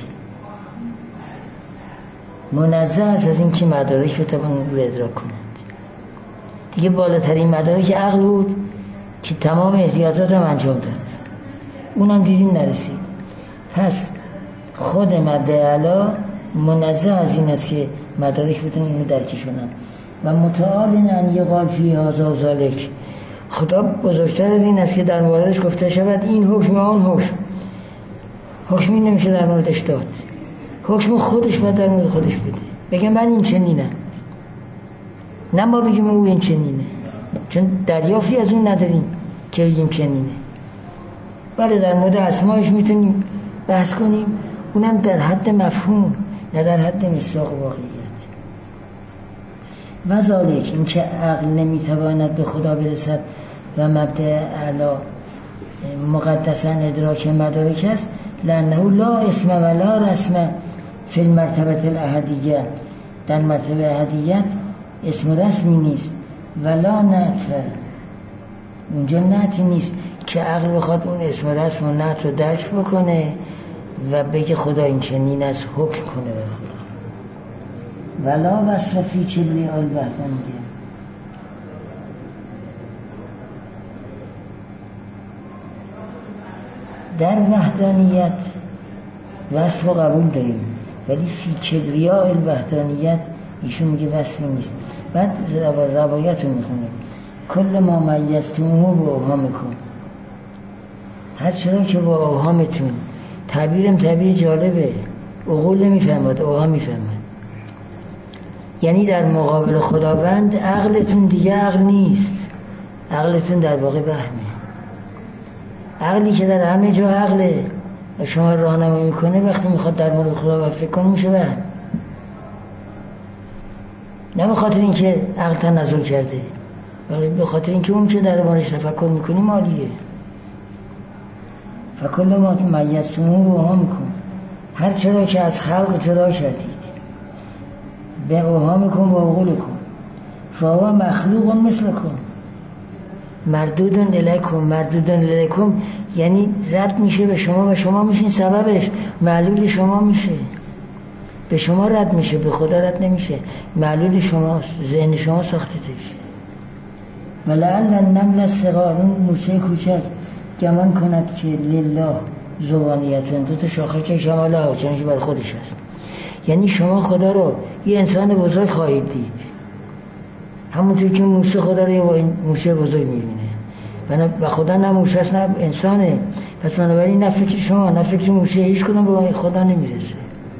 منزه است از این که مدارک بتوانند رو ادراک کنند. دیگه بالاترین مدارک عقل بود که تمام احتیاطات هم انجام داد، اونم دیدیم نرسید. پس خود مبدأ اعلی منزه از این است که مدارک بتونن اینو درکش کنن. و متعال ان یقال فی هذا و ذلک، خدا بزرگتر از این است که در موردش گفته شود این حکم آن حکم. حکمی نمیشه در موردش داد، حکم خودش باید در مورد خودش بده، بگه من این چنینم، نه ما بگیم او این چنینه، چون دریافتی از اون نداریم که این چنینه. بله در مورد اسمایش میتونیم بحث کنیم، اونم در حد مفهوم نه در حد مصداق واقعیت. و ذالک این که عقل نمیتواند به خدا برسد و مبدأ اعلی مقدسا ادراک مدارک است، لانه لا اسم ولا رسم فی المرتبه الاحدیه، در مرتبه احدیت اسم و رسمی نیست، ولا نعت، اونجا نعتی نیست که عقل بخواد اون اسم و رسم و نعت رو درک بکنه و بگه خدا این چنین است، حکم کنه به خدا. ولا وصف فی کبریاء الوحدانیه، در وحدانیت وصف و قبول داریم، ولی فی کبریاء الوحدانیت ایشون میگه وصفی نیست. بعد روایت رو میخونیم، کل ما میزتموه با اوهامکم، هر چرا که با اوهامتون، تعبیرم تعبیر جالبه، عقول نمیفهمد، اوهام میفهمد. یعنی در مقابل خداوند عقلتون دیگه عقل نیست، عقلتون در واقع وهمه. عقلی که در همه جا عقله و شما راهنمایی میکنه، وقتی میخواد در مورد خدا فکر کنه میشه وهم. نه به خاطر اینکه عقل تنزل کرده، ولی به خاطر اینکه اون که در موردش تفکر میکنی مالیه. فکل ما میزتموه و اوهامکم، هر چرا که از خلق جدا کردید، به اوهامکم و عقولکم، فهو مخلوق مثلکم مردودن الیکم. مردودن الیکم یعنی رد میشه به شما و شما میشین سببش، معلول شما میشه، به شما رد میشه، به خدا رد نمیشه، معلول شماست، ذهن شما ساختتش. ولعل النمل الصغار، اون موشه کوچک گمان کند که لله زبانیتون، دو تا شاخه که شماله ها چنانش بر خودش هست. یعنی شما خدا رو یه انسان بزرگ خواهید دید، همونطور که موشه خدا رو یه موشه بزرگ میبینه و خدا نه موشه است نه انسانه. پس بنابراین نه فکر شما نه فکر موشه هیچ کدوم به خدا نمیرسه.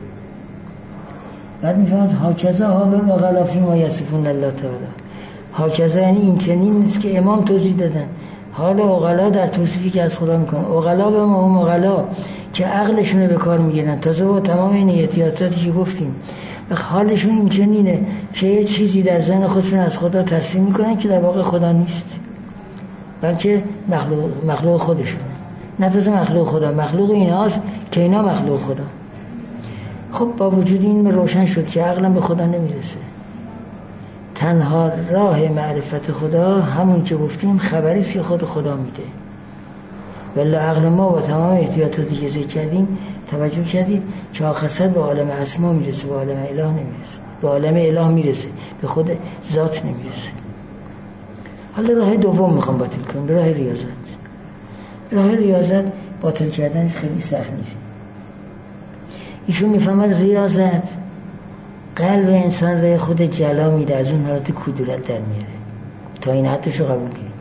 بعد میفهمد هاکذا حاول و غلافی ما یصفون الله تعالی. هاکذا یعنی این چنین نیست که امام توضیح دادن. حال عقلا در توصیفی که از خدا میکنن، عقلا به ما هم عقلا که عقلشون رو به کار میگیرن، تازه با تمام این احتیاطاتی که گفتیم و حالشون این چنینه که یه چیزی در ذهن خودشون از خدا ترسیم میکنن که در واقع خدا نیست، بلکه مخلوق, مخلوق خودشونه. نه تازه مخلوق خدا، مخلوق ایناست که اینا مخلوق خدا. خب با وجود این روشن شد که عقلم به خدا نمیرسه. تنها راه معرفت خدا همون که گفتیم خبری است که خود خدا میده. ولی عقل ما با تمام احتیاطاتی که ذکر کردیم توجه کردید که آخر به عالم اسما میرسه، به عالم اله نمیرسه، به عالم اله میرسه، به خود ذات نمیرسه. حالا راه دوم میخوام باطل کنم، راه ریاضت. راه ریاضت باطل کردنش خیلی سخت نیست. ایشون میفهمد ریاضت قلب انسان رو خود جلا میده، از اون حالت کدورت در میاره. تا این حدش رو قبول کنید.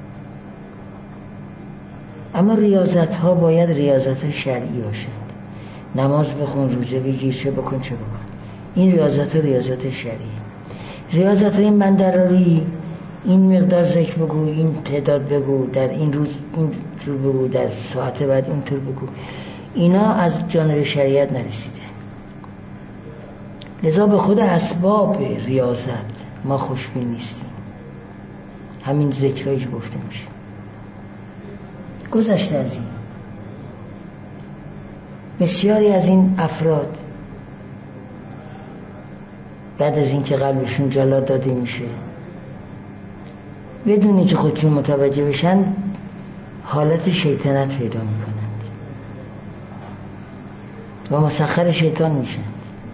اما ریاضت ها باید ریاضت شرعی باشند. نماز بخون، روزه بگیر، چه بکن چه بکن. این ریاضت ها ریاضت شرعی. ریاضت های من دراری، این مقدار ذکر بگو، این تعداد بگو، در این روز این جور بگو، در ساعت بعد این طور بگو، اینا از جانب شریعت نرسیده. لذا به خود اسباب ریاضت ما خوشبین نیستیم. همین ذکرهایش گفته میشه. گذشته از این بسیاری از این افراد بعد از این که قلبشون جلا داده میشه، بدونی که خودشون متوجه بشن حالت شیطنت پیدا میکنند و مسخر شیطان میشند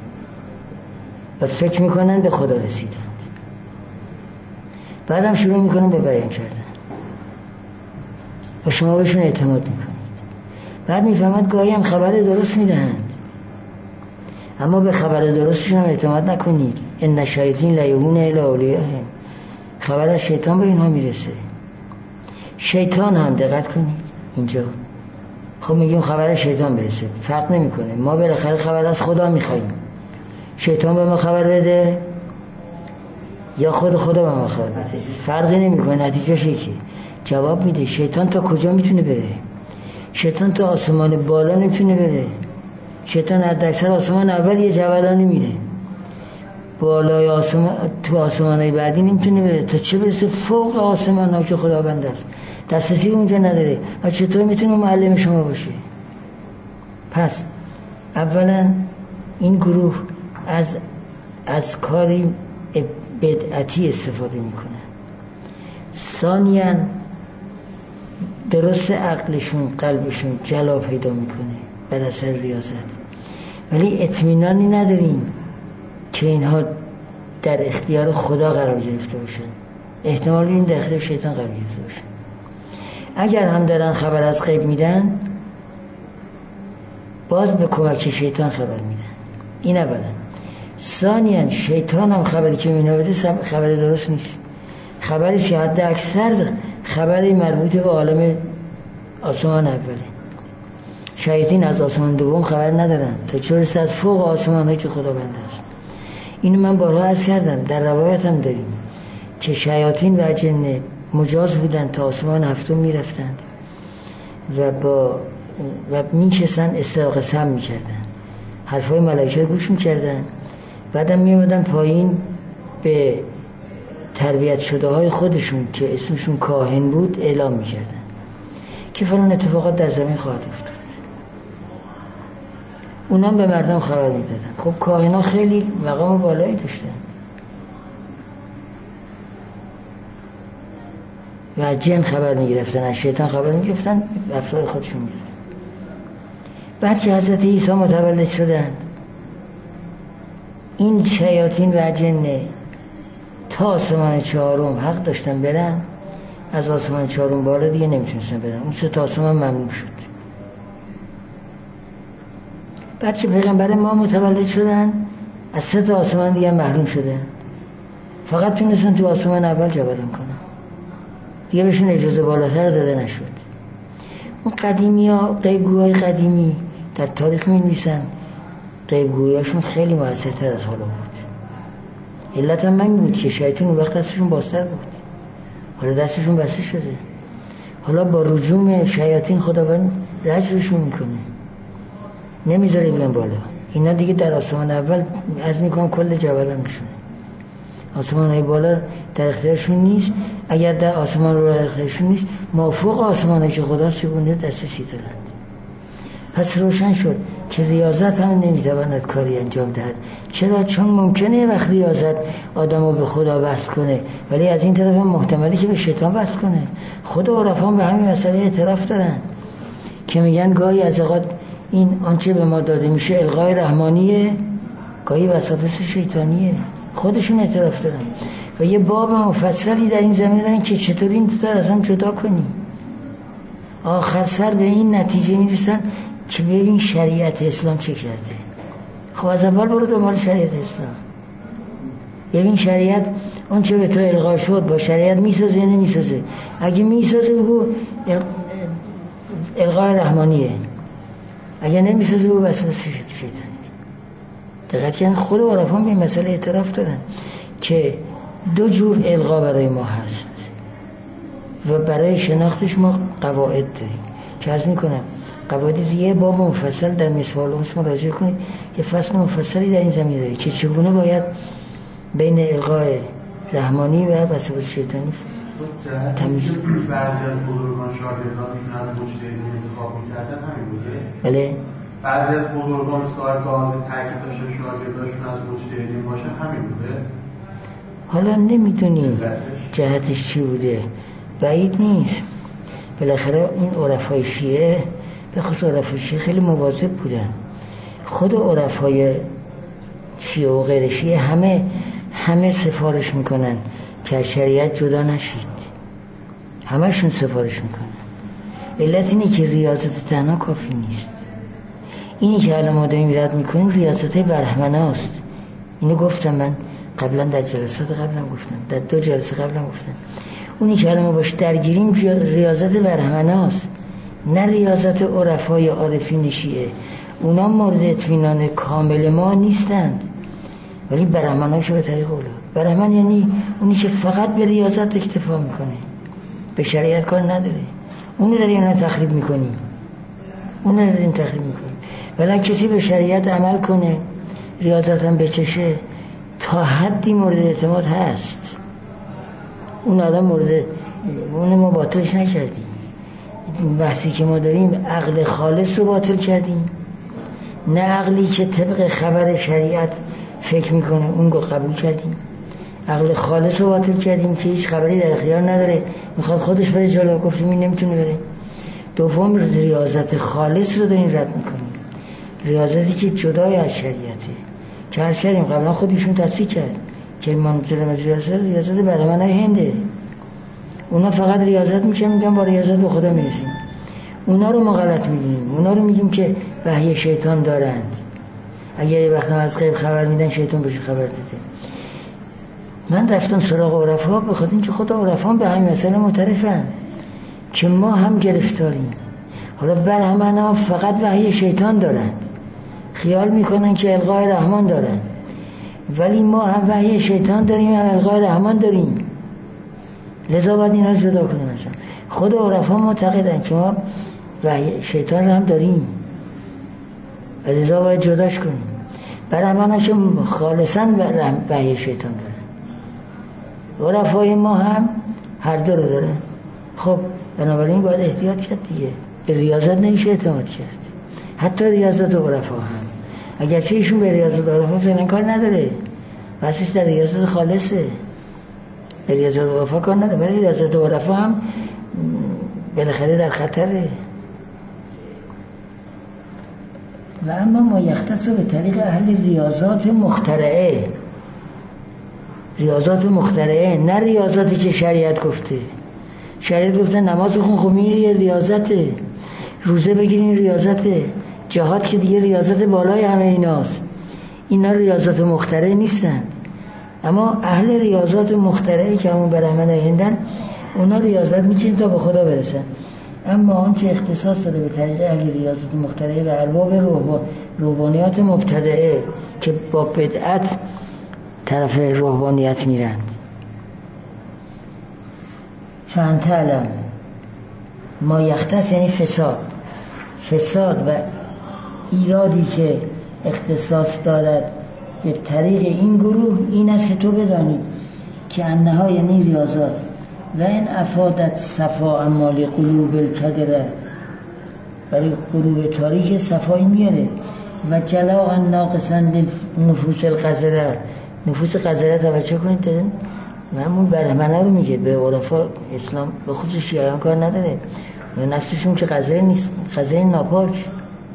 و فکر میکنن به خدا رسیدند. بعدم شروع میکنن به بیان کردن و شما بهشون اعتماد میکنید. بعد میفهمند گاهی هم خبر درست میدهند، اما به خبر درستشون هم اعتماد نکنید. ان الشیاطین لیوحون الی اولیاءهم، خبر از شیطان به اینها میرسه. شیطان هم دقت کنید اینجا خب میگیم خبر شیطان برسه، فرق نمیکنه. ما بالاخره خبر از خدا میخوایم. شیطان به ما خبر بده یا خود خدا به ما خبر بده، فرقی نمیکنه، نتیجهش یکی. جواب میده شیطان تا کجا میتونه بره؟ شیطان تا آسمان بالا نمیتونه بره. شیطان حداکثر آسمان اول یه جولانی میره، بالای آسمان تو آسمانهای بعدی نمیتونه بره. تا چه برسه فوق آسمان ها که خداوند است، دسترسی اونجا نداره و چطور میتونه معلم شما باشه؟ پس اولا این گروه از از کاری بدعتی استفاده میکنه. ثانیاً درست عقلشون قلبشون جلا پیدا میکنه بعد از ریاضت، ولی اطمینانی نداریم که اینها در اختیار خدا قرار گرفته باشن. احتمال این در اختیار شیطان قرار گرفته باشن. اگر هم دارن خبر از غیب میدن، باز به کمک شیطان خبر میدن. این اولا. ثانیاً شیطان هم خبری که مینویده خبر درست نیست. خبری که حد اکثر خبری مربوط به عالم آسمان اوله. شیاطین از آسمان دوم خبر ندارن تا چه برسه از فوق آسمان هایی که خدا بنده است. اینو من بارها عرض کردم، در روایت هم داریم که شیاطین و جن مجاز بودن تا آسمان هفتم میرفتند و با و میشستن استراق سم میکردن، حرفای ملائکه رو گوش میکردن، بعدم میومدن پایین به تربیت شده های خودشون که اسمشون کاهن بود اعلام میکردن که فلان اتفاقات در زمین خواهد افتاد. اونم به مردم خبر میدادن. خب کاهن ها خیلی مقام بالایی داشتن و از جن خبر میگرفتن، از شیطان خبر میگرفتن، افراد خودشون میگرفتن. بعد که حضرت عیسی متولد شدند، این شیاطین و جن تا آسمان چهارم حق داشتن برن، از آسمان چهارم بالا دیگه نمیتونستن برن. اون سه تا آسمان ممنوع شد. بعد که پیغمبر ما متولد شدن، از سه تا آسمان دیگه محروم شدن. فقط تونستن تو آسمان اول جبران کنن، دیگه بهشون اجازه بالاتر داده نشد. اون قدیمی ها، غیبگوهای قدیمی در تاریخ می نویسن غیبگویاشون خیلی موثرتر از حالا بود. علت هم من بود که شیطان اون وقت دستشون بازتر بود، حالا دستشون بسته شده. حالا با رجوم شیاطین خداوند رجمشون میکنه، نمیذاره بیان بالا. اینا دیگه در آسمان اول از میکنم کل جبلان میشونه. آسمان های بالا در اختیارشون نیست. اگر در آسمان رو در اختیارشون نیست، مافوق آسمان هایی که خدا سبونده دست سیدلند. پس روشن شد که ریاضت هم نمیتواند کاری انجام دهد. چرا؟ چون ممکنه وقت ریاضت آدم رو به خدا وصل کنه، ولی از این طرف هم محتملی که به شیطان وصل کنه. خود عرفان به همین مسئله اعتراف دارن که میگن گاهی از اوقات این آنچه به ما داده میشه الغای رحمانیه، گاهی وسواس شیطانیه. خودشون اعتراف دارن و یه باب مفصلی در این زمینه دارن که چطوری این دوتا از هم جدا کنی. آخر سر به این نتیجه میرسن که ببین شریعت اسلام چه کرده. خب از اول برو دنبال شریعت اسلام، ببین شریعت اون چه به تو القا شد با شریعت میسازه یا نمیسازه. اگه میسازه بگو القای رحمانیه، اگه نمیسازه بگو وسواس شیطانی. دقیقاً یعنی خود عرفان به این مسئله اعتراف دادن که دو جور القا برای ما هست و برای شناختش ما قواعد داریم که عرض میکنم قواعد یه باب مفصل در مثال اونس مراجعه کنید که فصل مفصلی در این زمینه داره که چگونه باید بین القای رحمانی و وسواس شیطانی تمیز کنید. بعضی از بزرگان شاگردانشون از مجتهدین انتخاب می‌کردن همین بوده؟ بله. بعضی از بزرگان صاحب گاز تاکید داشتن شاگرداشون از مجتهدین باشن همین بوده؟ حالا نمیدونیم جهتش چی بوده، بعید نیست. بالاخره این عرفای شیعه به خصوص عرفای شیعه خیلی مواظب بودن. خود عرفای شیعه و غیر شیعه همه همه سفارش میکنن که از شریعت جدا نشید، همهشون سفارش میکنن. علت اینه که ریاضت تنها کافی نیست. اینی که الان ما داریم رد میکنیم ریاضت برهمناست. اینو گفتم من قبلا در جلسات قبلا گفتم، در دو جلسه قبلا گفتم. اونی که الان ما باش درگیریم ریاضت برهمناست، نه ریاضت عرفای عارفین شیعه. اونا مورد اطمینان کامل ما نیستند، ولی برهمناشو به طریق اولا. برهمن یعنی اونی که فقط به ریاضت اکتفا میکنه، به شریعت کار نداره. اونو داریم الان تخریب میکنیم، اونو داریم تخریب میکنیم. ولی کسی به شریعت عمل کنه، ریاضت هم بچشه، تا حدی مورد اعتماد هست. اون آدم مورد اون ما باطلش نکردیم. بحثی که ما داریم عقل خالص رو باطل کردیم، نه عقلی که طبق خبر شریعت فکر میکنه اون رو قبول کردیم. عقل خالص رو باطل کردیم که هیچ خبری در اختیار نداره، میخواد خودش بره جلو، گفتیم این نمیتونه بره. دوم ریاضت خالص رو داریم رد میکنیم، ریاضتی که جدای از شریعته، که عرض کردیم قبلا خودشون تصدیق کرد که منظورم از ریاضت ریاضت برهمنای هنده. اونا فقط ریاضت میکنن، میگن با ریاضت به خدا میرسیم. اونا رو ما غلط میدونیم، اونا رو میگیم که وحی شیطان دارند. اگر یه وقت از غیب خبر میدن شیطان بهش خبر داده. من رفتم سراغ عرفا به خاطر اینکه خود عرفا به همین مسئله معترفن که ما هم گرفتاریم. حالا برهمنا فقط وحی شیطان دارند، خیال میکنن که القای رحمان دارن، ولی ما هم وحی شیطان داریم هم القای رحمان داریم. لذا باید اینا رو جدا کنیم. مثلا خود عرفا معتقدن که ما وحی شیطان رو هم داریم و لذا باید جداش کنیم. برهمنا که خالصا وحی شیطان دارن، عرفای ما هم هر دو رو دارن. خب بنابراین باید احتیاط کرد دیگه. به ریاضت نمیشه اعتماد کرد، حتی ریاضت عرفا هم، اگرچه ایشون به ریاضت عرفا فعلا کار نداره، بسش در ریاضت خالصه، به ریاضت عرفا کار نداره، ولی ریاضت عرفا هم بالاخره در خطره. و اما ما یختص به طریق اهل ریاضات مخترعه، ریاضات مخترعه، نه ریاضاتی که شریعت گفته. شریعت گفته نماز بخون، خب این ریاضته، روزه بگیرین ریاضته، جهاد که دیگه ریاضت بالای همه ایناست. اینا ریاضات مخترعه نیستند. اما اهل ریاضات مخترعه که همون برهمنای هندن، اونا ریاضت میچین تا به خدا برسن. اما آنچه اختصاص داره به طریق اهل ریاضات مخترعه و ارباب روحانیات مبتدعه که با بدعت طرف روحانیت میرند. فانت علم ما یختص یعنی فساد، فساد و ایرادی که اختصاص دارد به طریق این گروه این است که تو بدانید که انها یعنی ریاضات و این افادت صفا امال قلوب الکدره، برای قلوب تاریک صفایی میاره و جلاء ناقصن نفوس القذره، نفوس قذره توجه کنید دارن همون برهمنه رو میگه. به عرفا اسلام به خصوص شیعیان کار نداره، نفسشون که قذره نیست، قذره ناپاک،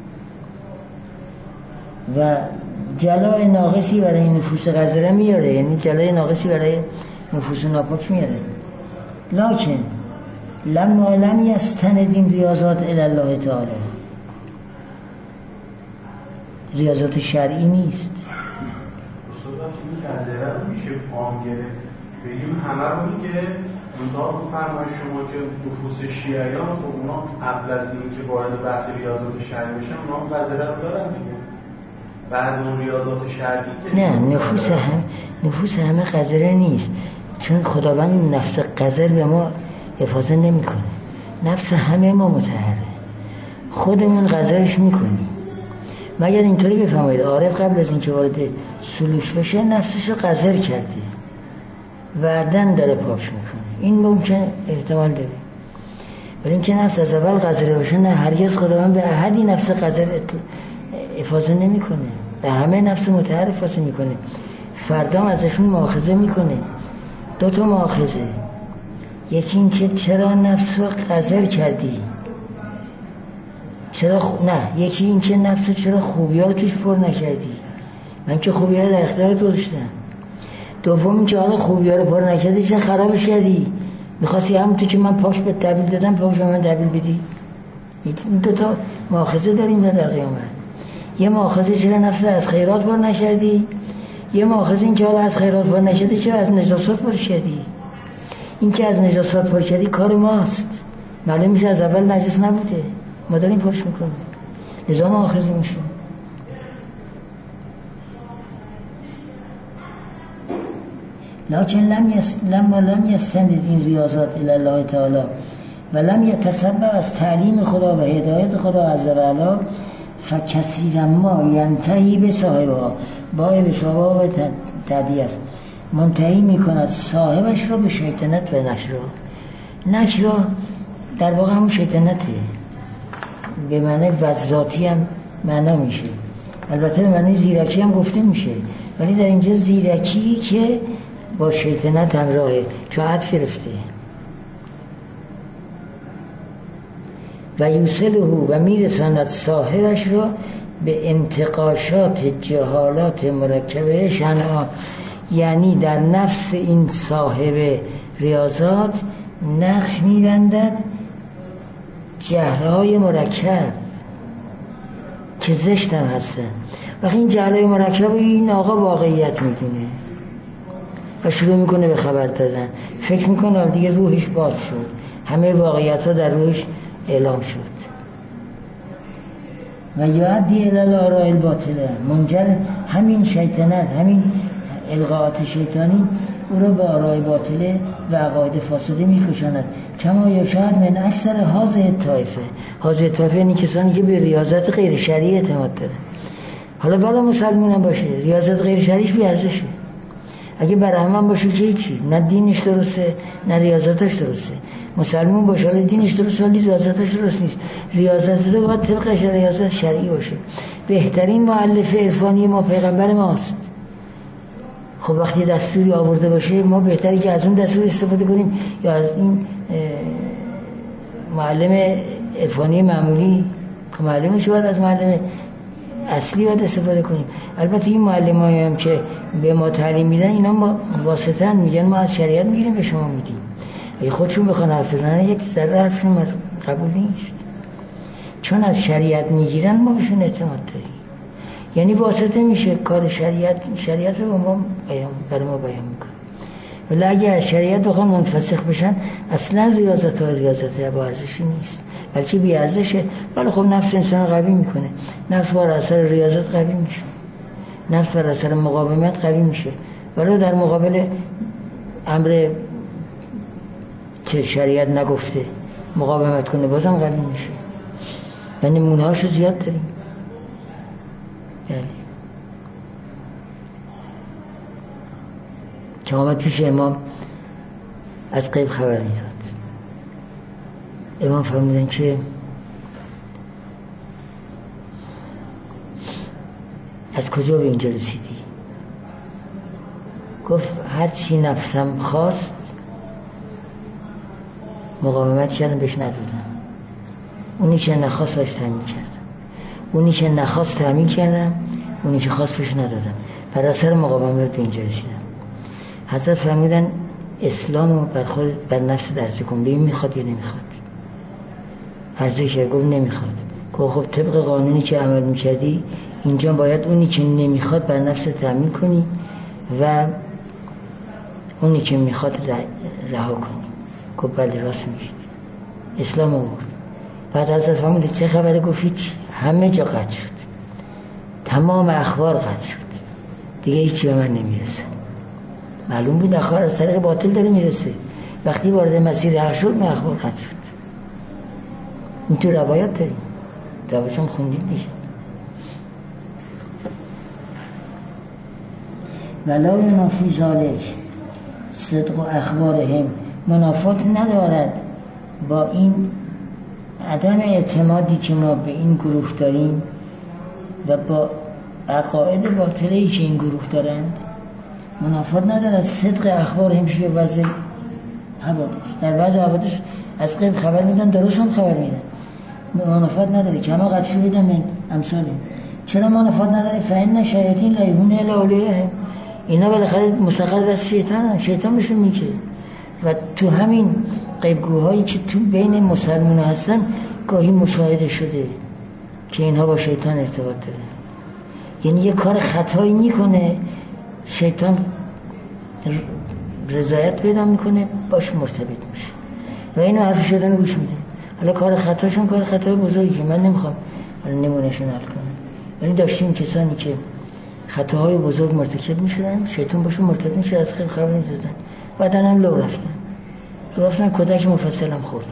و جلای ناقصی برای نفوس قذره میاره، یعنی جلای ناقصی برای نفوس ناپاک میاره. لکن لما لم یستند این ریاضات الی الله تعالی، ریاضات شرعی نیست. این قذره رو میشه پام گرفت بگیم همه رو میگه اونطور فرمای شما که نفوس شیعیان خب اونا قبل از این که وارد بحث ریاضات شرعی بشن اونا هم قذره رو دارن دیگه. بعد اون ریاضات شرعی که نه، نفوس هم نفوس همه قذره نیست، چون خداوند نفس قذر به ما حفاظت نمیکنه. نفس همه ما مطهره، خودمون قذرش میکنیم. مگر اینطوری بفهمید عارف قبل از اینکه وارد سلوک بشه نفسش رو قذر کرده، بعدن داره پاکش میکنه. این ممکن احتمال داره، ولی اینکه نفس از اول قذر باشه نه، هرگز خداوند به احدی نفس قذر حفاظت نمیکنه، به همه نفس مطهر حفاظت میکنه. فردا ازشون مؤاخذه میکنه. دو تا مؤاخذه، یکی این که چرا نفس رو قذر کردی، چرا خ... نه یکی این که نفس رو چرا خوبی ها رو توش پر نکردی، من که خوبی ها رو در اختیارت گذاشتم. دوم این که حالا خوبی ها رو پر نکردی چرا خرابش کردی، میخواستی همون تو که من پاش به تحویل دادم پاش به من تحویل بدی. این دو تا مؤاخذه داریم در قیامت. یه مؤاخذه چرا نفس از خیرات پر نکردی، یه مؤاخذه این که حالا از خیرات پر نکردی چرا از نجاسات پر کردی. این که از نجاسات پر کردی کار ماست، معلوم میشه از اول نجس نبوده، ما داریم پرش میکنیم، لذا مؤاخذه میشیم. لکن لم یس... لما لم یستند این ریاضات الی الله تعالی و لم یتسبب از تعلیم خدا و هدایت خدا عز و علا، فکثیرا ما ینتهی به صاحبها، بای به صاحبها و تدیه است، منتهی میکند صاحبش رو به شیطنت و نشر. نک را در واقع همون شیطنته، به معنی بدذاتی هم معنا میشه، البته به معنی زیرکی هم گفته میشه، ولی در اینجا زیرکی که با شیطنت همراهه، چون عطف گرفته. و یوصله و میرساند صاحبش را به انتقاشات جهالات مرکبه شنعا، یعنی در نفس این صاحب ریاضات نقش می‌بندد جهل‌های مرکب که زشت هم هستن. وقتی این جهل‌های مرکب این آقا واقعیت میدونه و شروع میکنه به خبر دادن، فکر میکنه دیگه روحش باز شد، همه واقعیت ها در روحش اعلام شد. و یعدی الی آراء الباطله، منجر همین شیطنت، همین القاءات شیطانی او را به آراء باطله و عقاید فاسده میکشاند. کما یشاهد من اکثر هذه طایفه. هذه طایفه یعنی کسانی که به ریاضت غیر شرعی اعتماد دارن. حالا بالا مسلمان هم باشه، ریاضت غیر شرعیش بی ارزشه. اگه برهمن باشه که هیچی، نه دینش درسته نه ریاضتش درسته. مسلمان باشه ولی دینش درسته ولی ریاضتش درست نیست. ریاضت رو باید طبق ریاضت شرعی باشه. بهترین مؤلف عرفانی ما پیغمبر ماست. خب وقتی دستوری آورده باشه ما بهتره که از اون دستور استفاده کنیم یا از این معلم عرفانی معمولی که معلمش باید از معلم اصلی باید استفاده کنیم. البته این معلمایی هم که به ما تعلیم میدن اینا ما واسطن میگن ما از شریعت میگیریم به شما میدیم، اگه خودشون بخوان حرف بزنن یک ذره حرفشون قبول نیست، چون از شریعت میگیرن ما بهشون اعتماد داریم. یعنی واسطه میشه کار شریعت، شریعت رو ما بیان برای ما بیان میکنه. ولی اگه از شریعت بخوان منفسخ بشن اصلا ریاضت ها ریاضت ها با ارزشی نیست بلکه بی ارزشه. ولی خب نفس انسان قوی میکنه، نفس بر اثر ریاضت قوی میشه، نفس بر اثر مقاومت قوی میشه، ولی در مقابل امر که شریعت نگفته مقاومت کنه بازم قوی میشه. یعنی نمونه‌هاشو زیاد داریم. بله که آمد پیش امام از غیب خبر میداد. امام فرمودن که از کجا به اینجا رسیدی؟ گفت هر چی نفسم خواست مقاومت کردم بهش ندادم، اونی که نخواست بهش تحمیل کردم، اونی که نخواست تحمیل کردم، اونی که خواست بهش ندادم، بر اثر مقاومت به اینجا رسیدم. حضرت فرمودن اسلامو بر خود بر نفس عرضه کن، ببین میخواد یا نمیخواد. عرضه کرد گفت نمیخواد. گفت خب طبق قانونی که عمل میکردی اینجا باید اونی که نمیخواد بر نفس تحمیل کنی و اونی که میخواد رها کنی. گفت بله راست میگید. اسلام آورد. بعد حضرت فرمود چه خبره؟ گفت همه جا قطع شد، تمام اخبار قطع شد، دیگه هیچی به من نمیرسه. معلوم بود اخبار از طریق باطل داره میرسه. وقتی وارد مسیر حق شد نه اخبار قطع شد. این تو روایات داریم، روایاتم خوندید دیگه. ولا منافی ذالک صدق و اخبارهم، منافات ندارد با این عدم اعتمادی که ما به این گروه داریم و با عقاید باطلی که این گروه دارند، منافات ندارد صدق اخبارهم فی بعض حوادث. در بعض حوادث از غیب خبر میدن، درست هم خبر میدن. منافات نداره که همه قد شهیدن من امثاله. چرا منافات نداره؟ فإن شیاطین لا یهون الی اولیاءهم، اینا بالاخره مسخر از شیطان، شیطان بهشون میگه. و تو همین غیبگوهایی که تو بین مسلمان هستن گاهی مشاهده شده که اینها با شیطان ارتباط داره. یعنی یه کار خطایی میکنه، شیطان رضایت پیدا میکنه باش مرتبط میشه و اینو حرف شدن گوش میده. حالا کار خطاشون کار خطای بزرگی که من نمیخوام حالا نمونهشون حل کنم، ولی داشتیم کسانی که خطاهای بزرگ مرتکب میشدن، شیطان باشون مرتبط میشه، از خیلی خبر میدادن، بعدن هم لو رفتن رو رفتن کودک مفصل هم خوردن.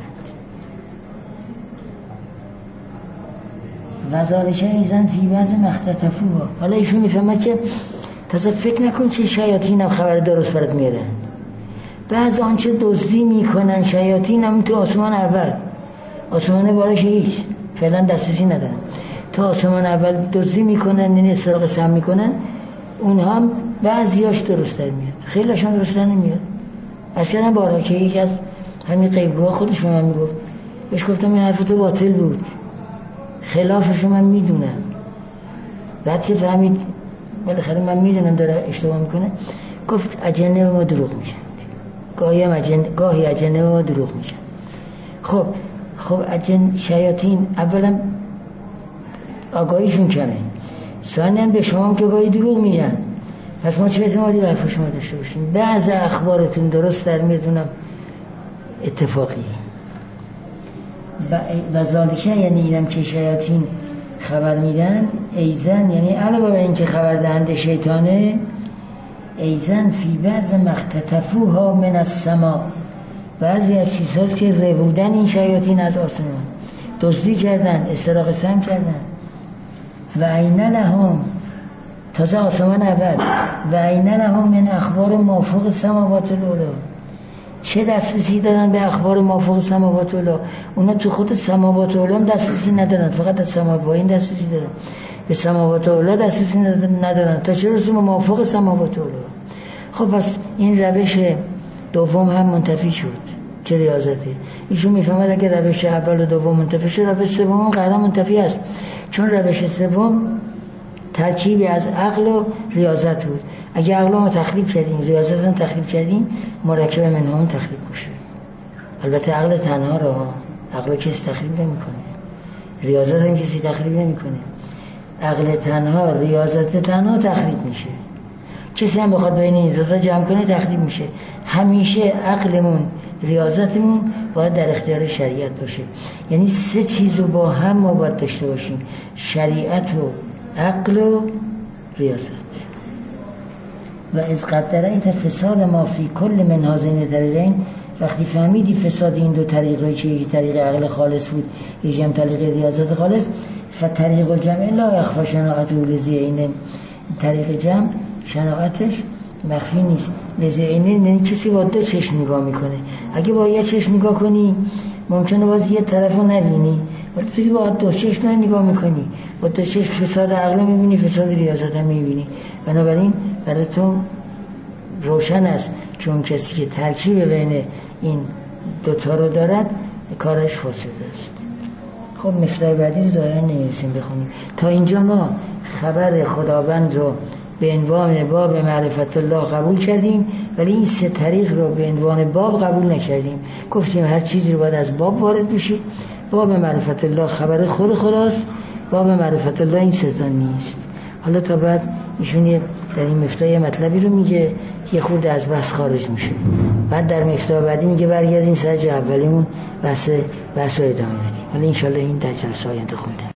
وزارشه ایزن فی بعض مختطفوها. حالا ایشون میفهمد که تازه فکر نکن چه شیاطین هم خبر درست برات میارن. بعض آنچه دزدی میکنن شیاطین هم تو آسمان اول، آسمان بالاش هیچ فعلا دسترسی ندارن، تا آسمان اول دزدی میکنن، یعنی استراق سم میکنن. اونها هم بعضیاش درست در میاد، خیلیشون درست در نمیاد. اصلا بارا که یکی از همین غیبگوها خودش به من میگفت، بهش گفتم این حرف تو باطل بود، خلافشو من میدونم. بعد که فهمید بالاخره من میدونم داره اشتباه میکنه، گفت اجنه ما دروغ میشن، گاهی هم اجنه گاهی اجنه ما دروغ میشن. خب خب اجن شیاطین اولا آگاهیشون کمه، ثانیاً به شما هم که گاهی دروغ میگن، پس ما چه اعتمادی به حرف شما داشته باشیم؟ بعض اخبارتون درست در میادونم اتفاقی و ذالکه، یعنی اینم که شیاطین خبر میدن ایزن، یعنی علاوه بر اینکه خبر دهنده شیطانه، ایزن فی بعض مختطفوها من السما، بعضی از چیزهاست که ربودن این شیاطین از آسمان، دزدی کردن، استراق سم کردن. و عین لهم، تازه آسمان اول، و عین لهم من اخبار مافوق سماوات العلی، چه دسترسی دارن به اخبار مافوق سماوات العلی؟ اونا تو خود سماوات العلی هم دسترسی ندارن، فقط از سماوات پایین دسترسی دارن، به سماوات العلی دسترسی ندارن، تا چه رسیم مافوق سماوات العلی. خب پس این روش دوم هم منتفی شد، چه ریاضته. ایشون میفهمد اگه روش اول و دوم منتفی شد، روش سوم قطعا منتفی است، چون روش سوم ترکیبی از عقل و ریاضت بود. اگه عقل رو تخریب کردیم، ریاضت رو تخریب کردیم، مرکب منهم تخریب میشه. البته عقل تنها رو عقل کسی تخریب نمیکنه، ریاضت هم کسی تخریب نمیکنه. عقل تنها، ریاضت تنها تخریب میشه. کسی هم بخواد بین این دو تا جمع کنه تخریب میشه. همیشه عقلمون، ریاضتمون باید در اختیار شریعت باشه. یعنی سه چیز رو با هم ما باید داشته باشیم: شریعت و عقل و ریاضت. و از قدره ایت فساد ما فی کل من هذین طریقین، وقتی فهمیدی فساد این دو طریق رو، که یکی طریق عقل خالص بود، یکی هم طریق ریاضت خالص، فطریق الجمع لا یخفی شناعته لذی عین، طریق جمع شناعتش مخفی نیست. لذی عین یعنی کسی با دو چشم نگاه میکنه. اگه با یه چشم نگاه کنی ممکنه باز یه طرف رو نبینی، ولی توی با دو چشم نگاه میکنی، با دو چشم فساد عقل میبینی، فساد ریاضت هم میبینی. بنابراین برای تو روشن است که اون کسی که ترکیب بین این دوتا رو دارد کارش فاسد است. خب مفتاح بعدی رو ظاهرا نمیرسیم بخونیم. تا اینجا ما خبر خداوند رو به عنوان باب معرفت الله قبول کردیم، ولی این سه طریق رو به عنوان باب قبول نکردیم. گفتیم هر چیزی رو باید از باب وارد بشید. باب معرفت الله خبر خود خداست، باب معرفت الله این سه تا نیست. حالا تا بعد ایشون در این مفتاح مطلبی رو میگه که خود از بحث خارج میشه. بعد در مفتاح بعدی میگه برگردیم سر جا اولیمون، بحث بحث رو ادامه بدیم. ولی انشالله این در جلسه آینده خونده